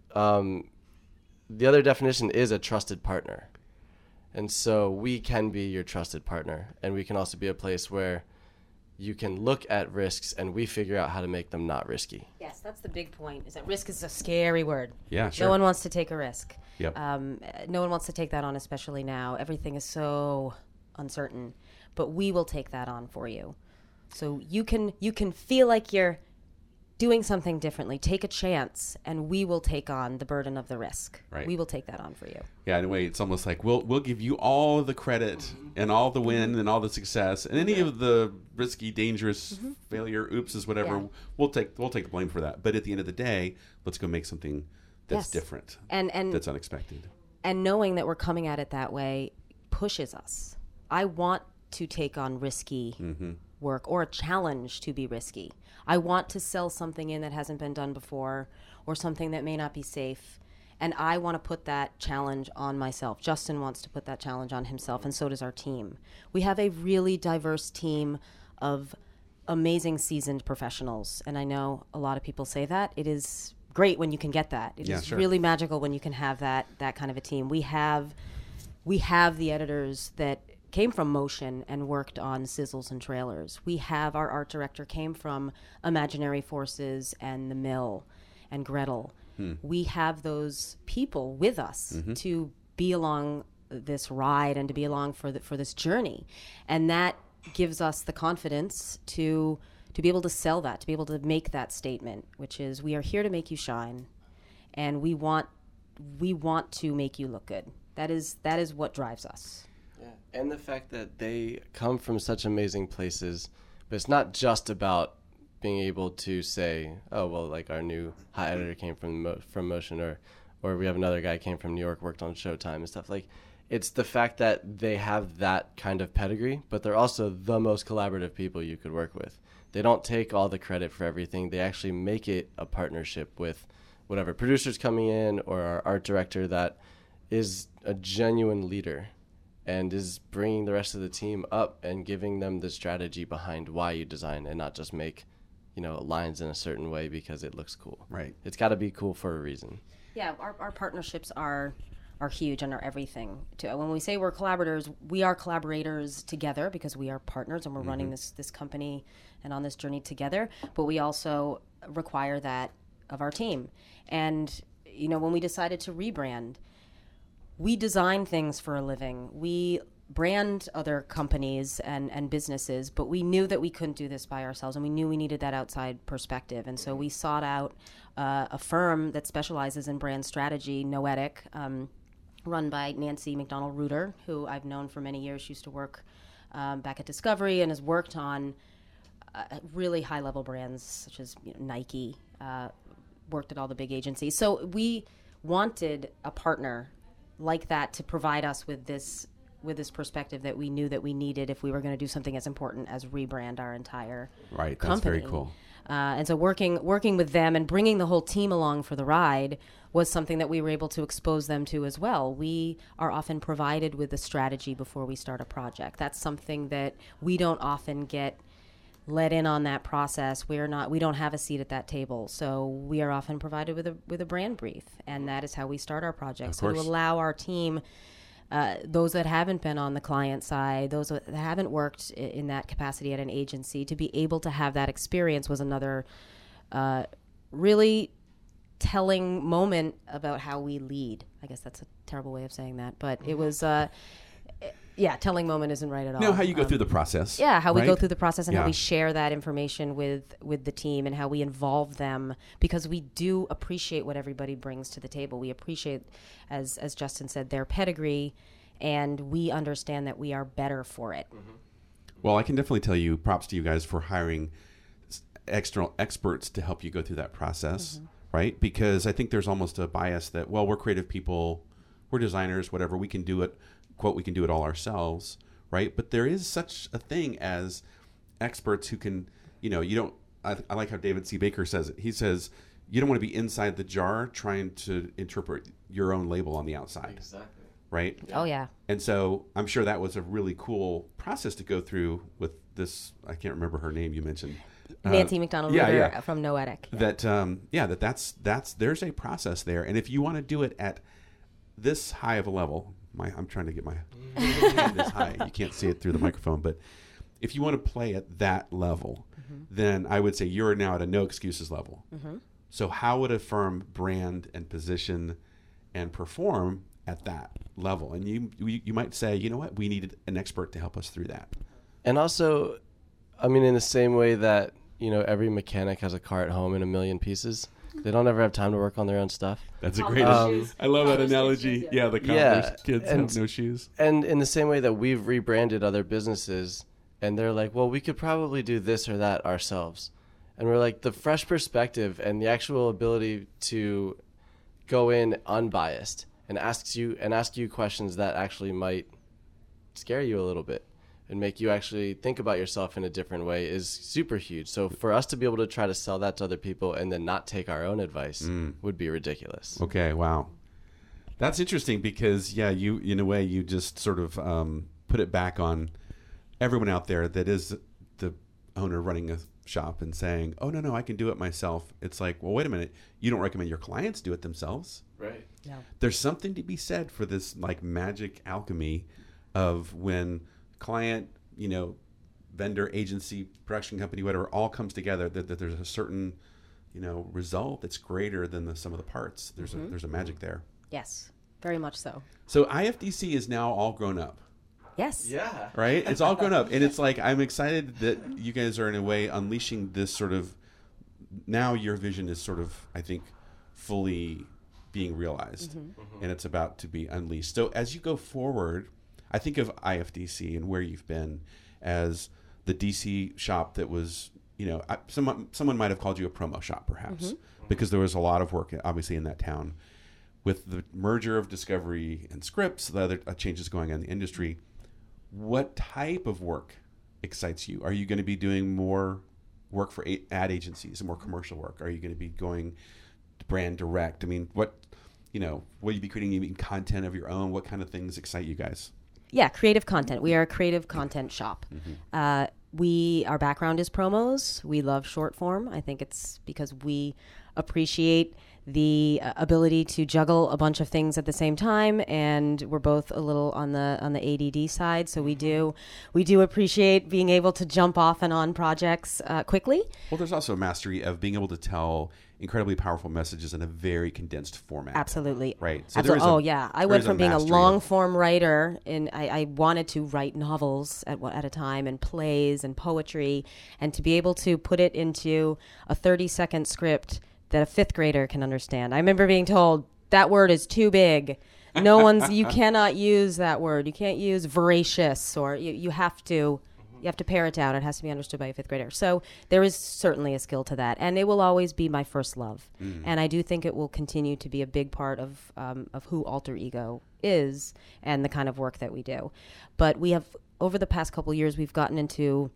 A: Um, the other definition is a trusted partner. And so we can be your trusted partner, and we can also be a place where you can look at risks and we figure out how to make them not risky.
E: Yes, that's the big point, is that risk is a scary word.
B: Yeah, sure.
E: No one wants to take a risk.
B: Yep.
E: Um, no one wants to take that on, especially now. Everything is so uncertain. But we will take that on for you. So you can you can feel like you're doing something differently. Take a chance, and we will take on the burden of the risk.
B: Right.
E: We will take that on for you.
B: Yeah, in a way, it's almost like we'll we'll give you all the credit mm-hmm. and all the win and all the success, and any of the risky, dangerous mm-hmm. failure, oopses, whatever. Yeah. We'll take we'll take the blame for that. But at the end of the day, let's go make something that's
E: yes.
B: different
E: and and
B: that's unexpected.
E: And knowing that we're coming at it that way pushes us. I want to take on risky mm-hmm. work, or a challenge to be risky. I want to sell something in that hasn't been done before, or something that may not be safe. And I want to put that challenge on myself. Justin wants to put that challenge on himself, and so does our team. We have a really diverse team of amazing seasoned professionals. And I know a lot of people say that. It is great when you can get that. It
B: yeah,
E: is
B: sure.
E: really magical when you can have that that kind of a team. We have we have the editors that came from motion and worked on sizzles and trailers. We have our art director came from Imaginary Forces and The Mill and Gretel. Hmm. We have those people with us mm-hmm. to be along this ride and to be along for the, for this journey. And that gives us the confidence to to be able to sell that, to be able to make that statement, which is, we are here to make you shine, and we want we want to make you look good. That is that is what drives us.
A: Yeah, and the fact that they come from such amazing places, but it's not just about being able to say, oh, well, like our new hot editor came from Mo- from Motion, or or we have another guy came from New York, worked on Showtime and stuff. Like, it's the fact that they have that kind of pedigree, but they're also the most collaborative people you could work with. They don't take all the credit for everything. They actually make it a partnership with whatever producers coming in, or our art director that is a genuine leader and is bringing the rest of the team up and giving them the strategy behind why you design, and not just make, you know, lines in a certain way because it looks cool.
B: Right.
A: It's got to be cool for a reason.
E: Yeah, our, our partnerships are are huge and are everything. To, when we say we're collaborators, we are collaborators together because we are partners and we're mm-hmm. running this this company and on this journey together. But we also require that of our team. And, you know, when we decided to rebrand, we design things for a living. We brand other companies and, and businesses, but we knew that we couldn't do this by ourselves, and we knew we needed that outside perspective. And so we sought out uh, a firm that specializes in brand strategy, Noetic, um, run by Nancy McDonald-Reuter, who I've known for many years. She used to work um, back at Discovery and has worked on uh, really high-level brands such as, you know, Nike, uh, worked at all the big agencies. So we wanted a partner like that to provide us with this with this perspective that we knew that we needed if we were going to do something as important as rebrand our entire
B: right.
E: company.
B: That's very cool.
E: Uh, and so working working with them and bringing the whole team along for the ride was something that we were able to expose them to as well. We are often provided with a strategy before we start a project. That's something that we don't often get let in on that process. We're not, we don't have a seat at that table. So we are often provided with a with a brand brief, and that is how we start our projects. So to allow our team, uh, those that haven't been on the client side, those that haven't worked in that capacity at an agency, to be able to have that experience was another uh, really telling moment about how we lead. I guess that's a terrible way of saying that, but it was uh, Yeah, telling moment isn't right at all.
B: No, how you go
E: Um,
B: through the process.
E: Yeah, how we go
B: right?
E: through the process and
B: Yeah.
E: how we share that information with with the team and how we involve them, because we do appreciate what everybody brings to the table. We appreciate, as as Justin said, their pedigree, and we understand that we are better for it.
B: Well, I can definitely tell you props to you guys for hiring s- external experts to help you go through that process, right? Because I think there's almost a bias that, well, we're creative people, we're designers, whatever, we can do it, quote, we can do it all ourselves, right? But there is such a thing as experts who can, you know, you don't, I, I like how David C. Baker says it. He says, you don't want to be inside the jar trying to interpret your own label on the outside,
A: Exactly.
B: right?
E: Oh yeah.
B: And so I'm sure that was a really cool process to go through with this. I can't remember her name you mentioned. Uh,
E: Nancy McDonald
B: yeah,
E: Ritter
B: yeah.
E: from Noetic. Yeah.
B: That um, yeah, that that's that's there's a process there, and if you want to do it at this high of a level, my I'm trying to get my hand this high. You can't see it through the microphone, but if you want to play at that level, then I would say you're now at a no excuses level. So how would a firm brand and position and perform at that level? And you you, you might say, you know what, we needed an expert to help us through that.
A: And also, I mean, in the same way that, you know, every mechanic has a car at home in a million pieces, they don't ever have time to work on their own stuff.
B: That's a great.
A: Um,
B: I love that
E: Toddlers
B: analogy.
E: shoes,
B: Yeah, the
A: Yeah,
B: Cobbler's kids
A: and-
B: have no shoes.
A: And in the same way that we've rebranded other businesses, and they're like, well, we could probably do this or that ourselves. And we're like, the fresh perspective and the actual ability to go in unbiased and ask you and ask you questions that actually might scare you a little bit and make you actually think about yourself in a different way is super huge. So for us to be able to try to sell that to other people and then not take our own advice would be ridiculous.
B: Okay, wow. That's interesting because, yeah, you in a way, you just sort of um, put it back on everyone out there that is the owner running a shop and saying, oh, no, no, I can do it myself. It's like, well, wait a minute. You don't recommend your clients do it themselves.
A: Right.
E: No.
B: There's something to be said for this like magic alchemy of when client, you know, vendor, agency, production company, whatever, all comes together, that, that there's a certain, you know, result that's greater than the sum of the parts. There's a there's a magic there.
E: Yes, very much so.
B: So I F D C is now all grown up,
E: Yes.
A: Yeah.
B: right? It's all grown up, and it's like I'm excited that you guys are in a way unleashing this sort of. Now your vision is sort of, I think, fully being realized, and it's about to be unleashed. So as you go forward, I think of I F D C and where you've been as the D C shop that was, you know, I- someone someone might have called you a promo shop perhaps because there was a lot of work obviously in that town. With the merger of Discovery and Scripps, the other uh, changes going on in the industry, what type of work excites you? Are you going to be doing more work for a- ad agencies and more commercial work? Are you going to be going brand direct? I mean, what, you know, will you be creating even content of your own? What kind of things excite you guys?
E: Yeah, creative content. We are a creative content shop. Uh, we our background is promos. We love short form. I think it's because we appreciate the uh, ability to juggle a bunch of things at the same time, and we're both a little on the on the A D D side. So we do we do appreciate being able to jump off and on projects uh, quickly.
B: Well, there's also a mastery of being able to tell incredibly powerful messages in a very condensed format.
E: Absolutely.
B: Right. So
E: Absol-
B: there is a-
E: oh yeah, I
B: there
E: went
B: is a
E: from being a
B: mastery
E: long
B: of-
E: form writer, and I, I wanted to write novels at one- at a time, and plays and poetry, and to be able to put it into a thirty second script that a fifth grader can understand. I remember being told that word is too big. No one's. You cannot use that word. You can't use voracious, or you, you have to. You have to pare it down. It has to be understood by a fifth grader. So there is certainly a skill to that, and it will always be my first love.
B: Mm.
E: And I do think it will continue to be a big part of um, of who Alter Ego is and the kind of work that we do. But we have, over the past couple of years, we've gotten into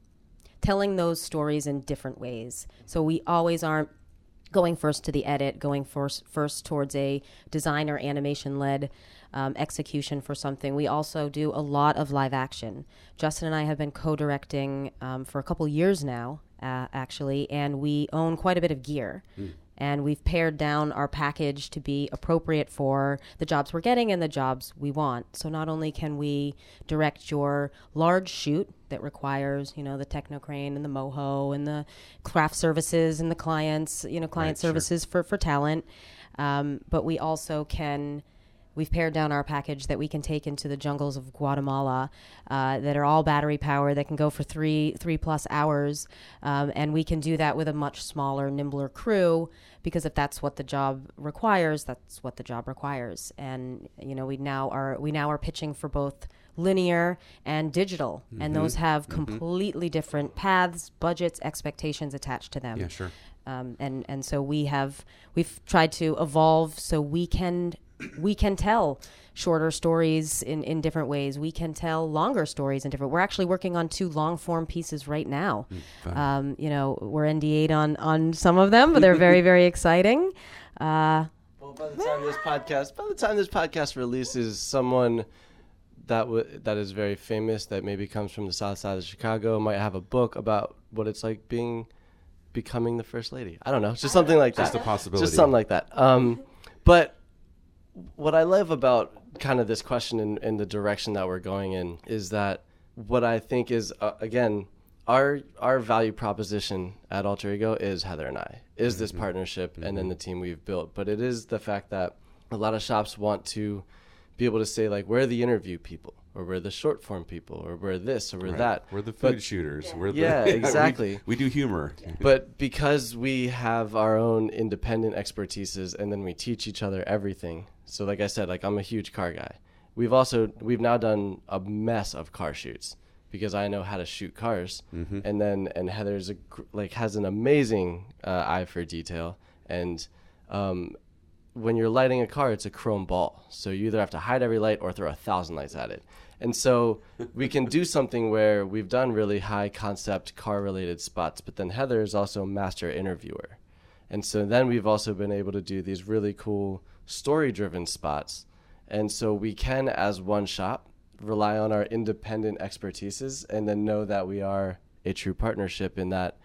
E: telling those stories in different ways. So we always aren't going first to the edit, going first first towards a design or animation led um, execution for something. We also do a lot of live action. Justin and I have been co-directing um, for a couple years now, uh, actually, and we own quite a bit of gear. And we've pared down our package to be appropriate for the jobs we're getting and the jobs we want. So not only can we direct your large shoot that requires, you know, the techno crane and the moho and the craft services and the clients, you know, client
B: Right, sure.
E: services for, for talent, um, but we also can we've pared down our package that we can take into the jungles of Guatemala, uh, that are all battery powered, that can go for three three plus hours, um, and we can do that with a much smaller, nimbler crew. Because if that's what the job requires, that's what the job requires. And you know, we now are we now are pitching for both linear and digital, mm-hmm. and those have mm-hmm. completely different paths, budgets, expectations attached to them.
B: Yeah, sure.
E: Um, and and so we have we've tried to evolve so we can we can tell shorter stories in, in different ways. We can tell longer stories in different. We're actually working on two long form pieces right now. Mm, um, you know, we're N D A'd on on some of them, but they're very very exciting. Uh,
A: well, by the time this podcast, by the time this podcast releases, someone that w- that is very famous, that maybe comes from the South Side of Chicago, might have a book about what it's like being becoming the first lady. I don't know, just something like that.
B: Just a possibility.
A: Just something like that. Um, but what I love about kind of this question and, and the direction that we're going in is that what I think is, uh, again, our our value proposition at Alter Ego is Heather and I, is this mm-hmm. partnership mm-hmm. and then the team we've built. But it is the fact that a lot of shops want to be able to say, like, we're the interview people, or we're the short form people, or we're this, or we're right. that.
B: We're the food
A: but,
B: shooters.
A: Yeah,
B: we're the,
A: yeah exactly.
B: we, we do humor.
A: But because we have our own independent expertises and then we teach each other everything. So like I said, like I'm a huge car guy. We've also, we've now done a mess of car shoots because I know how to shoot cars. Mm-hmm. And then, and Heather's a, like has an amazing uh, eye for detail. And, um, when you're lighting a car, it's a chrome ball. So you either have to hide every light or throw a thousand lights at it. And so we can do something where we've done really high concept car related spots, but then Heather is also a master interviewer. And so then we've also been able to do these really cool story driven spots. And so we can, as one shop, rely on our independent expertises and then know that we are a true partnership in that,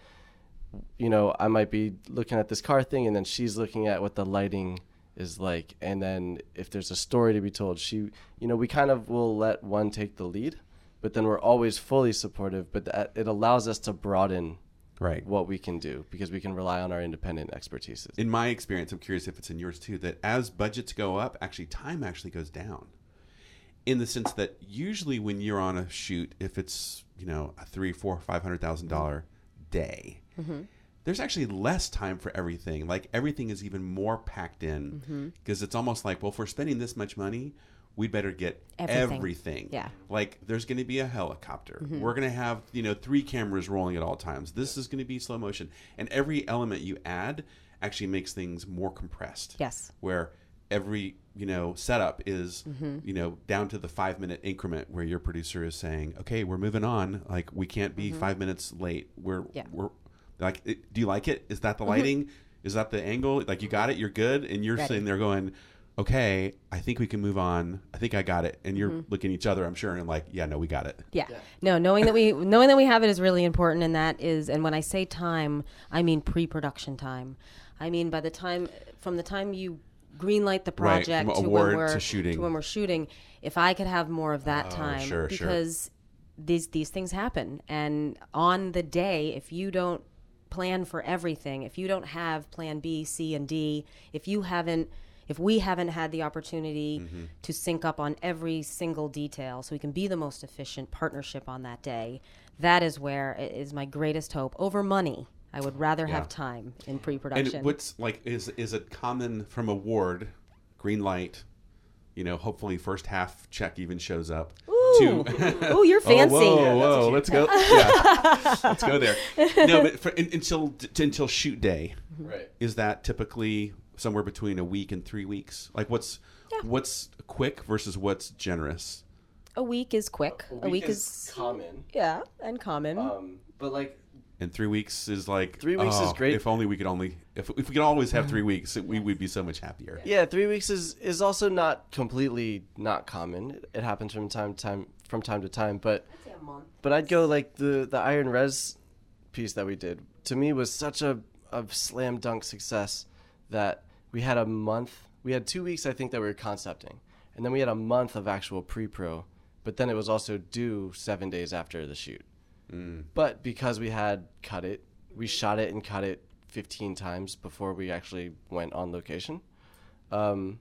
A: you know, I might be looking at this car thing and then she's looking at what the lighting is like, and then if there's a story to be told, she, you know, we kind of will let one take the lead, but then we're always fully supportive, but that, it allows us to broaden
B: right.
A: what we can do because we can rely on our independent expertises.
B: In my experience, I'm curious if it's in yours too, that as budgets go up, actually time actually goes down, in the sense that usually when you're on a shoot, if it's, you know, a three, four, five hundred thousand dollar day, mm-hmm. there's actually less time for everything. Like everything is even more packed in because mm-hmm. it's almost like, well, if we're spending this much money, we better get everything. everything.
E: Yeah.
B: Like there's going to be a helicopter.
E: Mm-hmm.
B: We're going to have, you know, three cameras rolling at all times. This is going to be slow motion. And every element you add actually makes things more compressed.
E: Yes.
B: Where every, you know, setup is,
E: mm-hmm.
B: you know, down to the five minute increment where your producer is saying, okay, we're moving on. Like we can't be mm-hmm. five minutes late. We're,
E: yeah.
B: we're, Like, it, do you like it? Is that the lighting? Mm-hmm. Is that the angle? Like, you got it? You're good? And you're
E: Ready.
B: Sitting there going, okay, I think we can move on. I think I got it. And you're
E: mm-hmm.
B: looking at each other, I'm sure, and like, yeah, no, we got it.
E: Yeah. yeah. No, knowing that we knowing that we have it is really important, and that is, and when I say time, I mean pre-production time. I mean by the time, from the time you greenlight the project
B: right. From
E: to
B: award
E: when we're
B: to shooting.
E: to when we're shooting, if I could have more of that
B: oh,
E: time,
B: sure,
E: because
B: sure.
E: these these things happen, and on the day, if you don't plan for everything, if you don't have plan B, C, and D, if you haven't, if we haven't had the opportunity mm-hmm. to sync up on every single detail so we can be the most efficient partnership on that day, that is where it is my greatest hope over money. I would rather
B: yeah.
E: have time in pre-production.
B: And what's like, is is it common from award, green light, you know, hopefully first half check even shows up.
E: Ooh,
B: to,
E: Ooh you're fancy.
B: Oh, whoa, whoa, let's go. Yeah, let's go there. No, but for, in, until t- until shoot day,
A: right.
B: is that typically somewhere between a week and three weeks? Like what's
E: yeah.
B: what's quick versus what's generous?
E: A week is quick.
A: A week,
E: a week
A: is,
E: is
A: common.
E: Yeah, and common.
A: Um, but like.
B: And three weeks is like
A: three weeks
B: oh,
A: is great.
B: If only we could only if if we could always have three weeks, we would be so much happier.
A: Yeah, three weeks is, is also not completely not common. It, it happens from time to time from time to time, but
E: I'd say a month.
A: But I'd go like the the Iron Res piece that we did. To me was such a, a slam dunk success that we had a month. We had two weeks I think that we were concepting, and then we had a month of actual pre-pro. But then it was also due seven days after the shoot.
B: Mm.
A: But because we had cut it, we shot it and cut it fifteen times before we actually went on location. Um,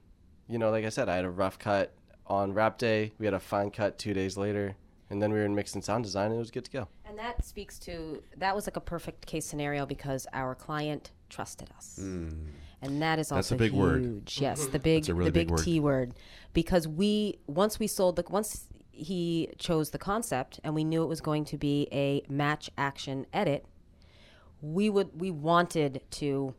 A: you know, like I said, I had a rough cut on wrap day. We had a fine cut two days later. And then we were in mix and sound design, and it was good to go.
E: And that speaks to, that was like a perfect case scenario because our client trusted us.
B: Mm.
E: And that is
B: That's
E: also
B: a big
E: huge.
B: word.
E: Yes, the big,
B: That's a really
E: the big,
B: big word.
E: T word. Because we, once we sold the, once he chose the concept and we knew it was going to be a match action edit, we would, we wanted to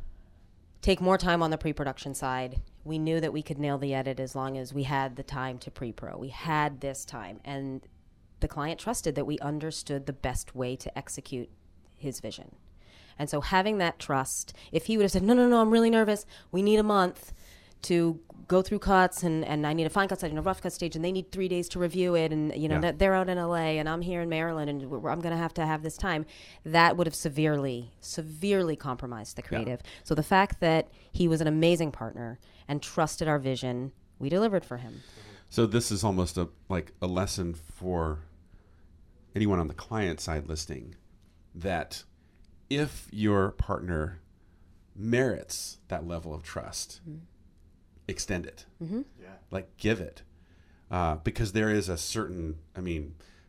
E: take more time on the pre-production side. We knew that we could nail the edit as long as we had the time to pre-pro. We had this time. And the client trusted that we understood the best way to execute his vision. And so having that trust, if he would have said, no, no, no, I'm really nervous, we need a month to go through cuts, and, and I need a fine cut stage and a rough cut stage, and they need three days to review it, and you know
B: Yeah.
E: they're out in L A, and I'm here in Maryland, and we're, I'm going to have to have this time, that would have severely, severely compromised the creative. So the fact that he was an amazing partner and trusted our vision, we delivered for him.
B: So this is almost a like a lesson for anyone on the client side listening, that if your partner merits that level of trust, mm-hmm. extend it.
E: Mm-hmm.
A: Yeah.
B: Like give it. Uh, because there is a certain, I mean,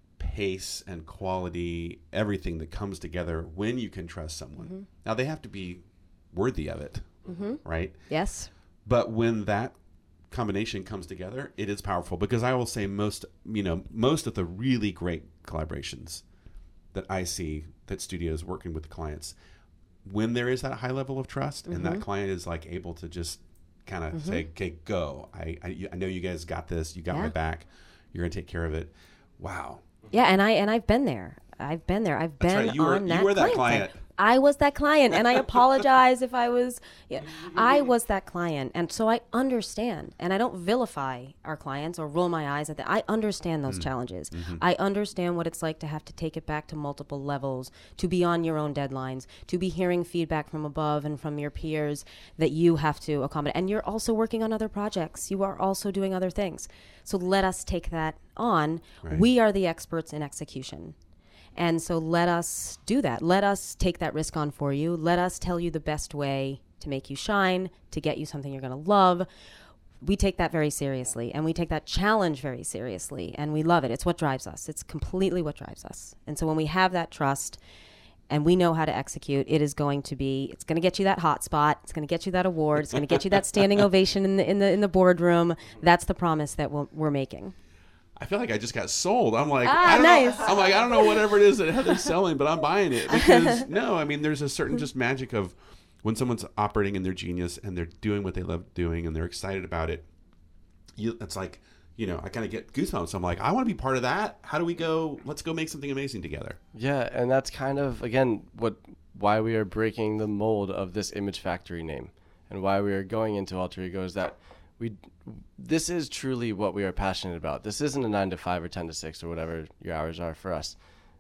B: pace and quality, everything that comes together when you can trust someone.
E: Mm-hmm.
B: Now they have to be worthy of it,
E: Mm-hmm.
B: right?
E: Yes.
B: But when that combination comes together, it is powerful, because I will say most, you know, most of the really great collaborations that I see that studios working with the clients, when there is that high level of trust, mm-hmm. and that client is like able to just kind of mm-hmm. say, okay, go. I, I I know you guys got this. You got
E: yeah.
B: my back. You're going to take care of it. Wow.
E: Yeah. And I, and I've been there. I've been there. I've
B: That's
E: been
B: right. You
E: on
B: were,
E: that
B: you were that
E: client.
B: client.
E: I was that client, and I apologize if I was, yeah, I was that client. And so I understand, and I don't vilify our clients or roll my eyes at that. I understand those mm. challenges. Mm-hmm. I understand what it's like to have to take it back to multiple levels, to be on your own deadlines, to be hearing feedback from above and from your peers that you have to accommodate. And you're also working on other projects. You are also doing other things. So let us take that on. Right. We are the experts in execution. And so let us do that. Let us take that risk on for you. Let us tell you the best way to make you shine, to get you something you're going to love. We take that very seriously, and we take that challenge very seriously, and we love it. It's what drives us. It's completely what drives us. And so when we have that trust and we know how to execute, it is going to be, it's going to get you that hot spot. It's going to get you that award. It's going to get you that standing ovation in the in the in the boardroom. That's the promise that we'll, we're making.
B: I feel like I just got sold. I'm like,
E: ah,
B: I don't
E: nice.
B: know. I'm like, I don't know whatever it is that Heather's selling, but I'm buying it. Because no, I mean, there's a certain just magic of when someone's operating in their genius and they're doing what they love doing and they're excited about it. You, it's like, you know, I kind of get goosebumps. I'm like, I want to be part of that. How do we go? Let's go make something amazing together.
A: Yeah, and that's kind of again what why we are breaking the mold of this Image Factory name, and why we are going into Alter Ego is that we. This is truly what we are passionate about. This isn't a nine to five or ten to six or whatever your hours are for us.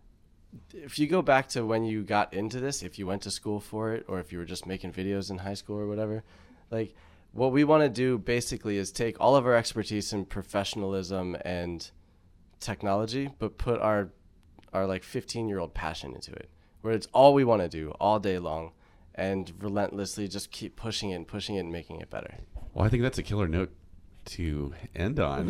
A: If you go back to when you got into this, if you went to school for it, or if you were just making videos in high school or whatever, like what we want to do basically is take all of our expertise in professionalism and technology, but put our our like fifteen year old passion into it, where it's all we want to do all day long, and relentlessly just keep pushing it and pushing it and making it better.
B: Well, I think that's a killer note to end on.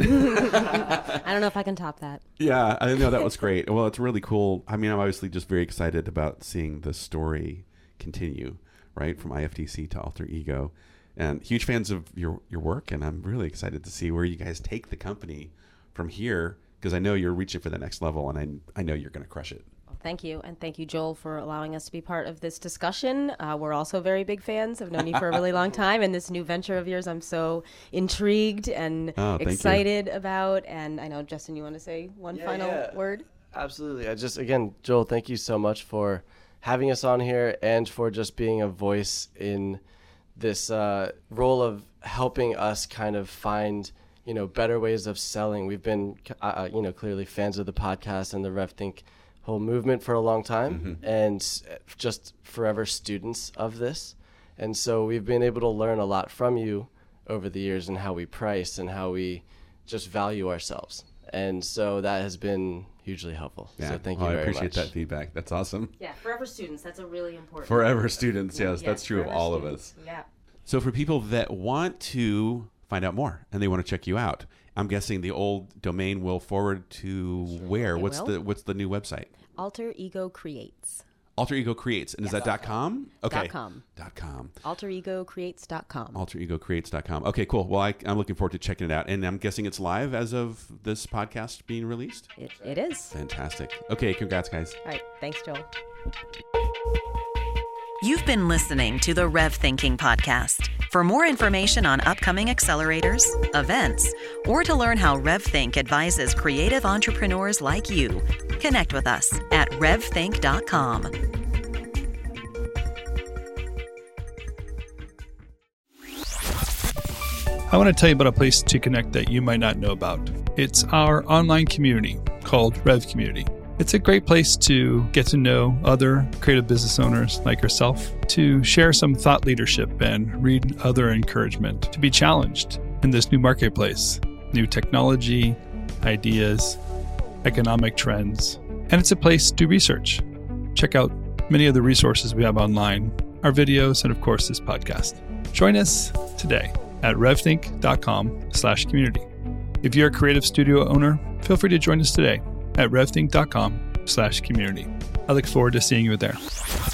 E: I don't know if I can top that.
B: Yeah, I know that was great. Well, it's really cool. I mean, I'm obviously just very excited about seeing the story continue, right, from I F T C to Alter Ego, and huge fans of your your work. And I'm really excited to see where you guys take the company from here, because I know you're reaching for the next level, and I I know you're going to crush it.
E: Thank you. And thank you, Joel, for allowing us to be part of this discussion. Uh, we're also very big fans. I've known you for a really long time. And this new venture of yours, I'm so intrigued and
B: oh,
E: excited about. And I know, Justin, you want to say one
A: yeah,
E: final
A: yeah.
E: word?
A: Absolutely. I just, again, Joel, thank you so much for having us on here and for just being a voice in this uh, role of helping us kind of find, you know, better ways of selling. We've been, uh, you know, clearly fans of the podcast and the RevThink whole movement for a long time, mm-hmm. and just forever students of this. And so we've been able to learn a lot from you over the years and how we price and how we just value ourselves. And so that has been hugely helpful.
B: Yeah.
A: So thank
B: well,
A: you very
B: I appreciate
A: much.
B: that feedback. That's awesome.
E: Yeah, forever students. That's a really important
B: Forever students. Yes,
E: yeah,
B: that's true of all
E: students.
B: of us.
E: Yeah.
B: So for people that want to find out more and they want to check you out. I'm guessing the old domain will forward to where?
E: It
B: What's
E: will.
B: the what's the new website?
E: Alter Ego Creates.
B: Alter Ego Creates. And
E: Yes.
B: is that dot .com? Okay.
E: Dot com.
B: Dot .com.
E: alter ego creates dot com.
B: alter ego creates dot com. Okay, cool. Well, I, I'm looking forward to checking it out. And I'm guessing it's live as of this podcast being released?
E: It, it is.
B: Fantastic. Okay, congrats, guys.
E: All right. Thanks, Joel.
C: You've been listening to the Rev Thinking Podcast. For more information on upcoming accelerators, events, or to learn how RevThink advises creative entrepreneurs like you, connect with us at rev think dot com.
F: I want to tell you about a place to connect that you might not know about. It's our online community called Rev Community. It's a great place to get to know other creative business owners like yourself, to share some thought leadership and read other encouragement, to be challenged in this new marketplace, new technology, ideas, economic trends. And it's a place to research. Check out many of the resources we have online, our videos, and of course this podcast. Join us today at revthink dot com slash community. If you're a creative studio owner, feel free to join us today at revthink dot com slash community. I look forward to seeing you there.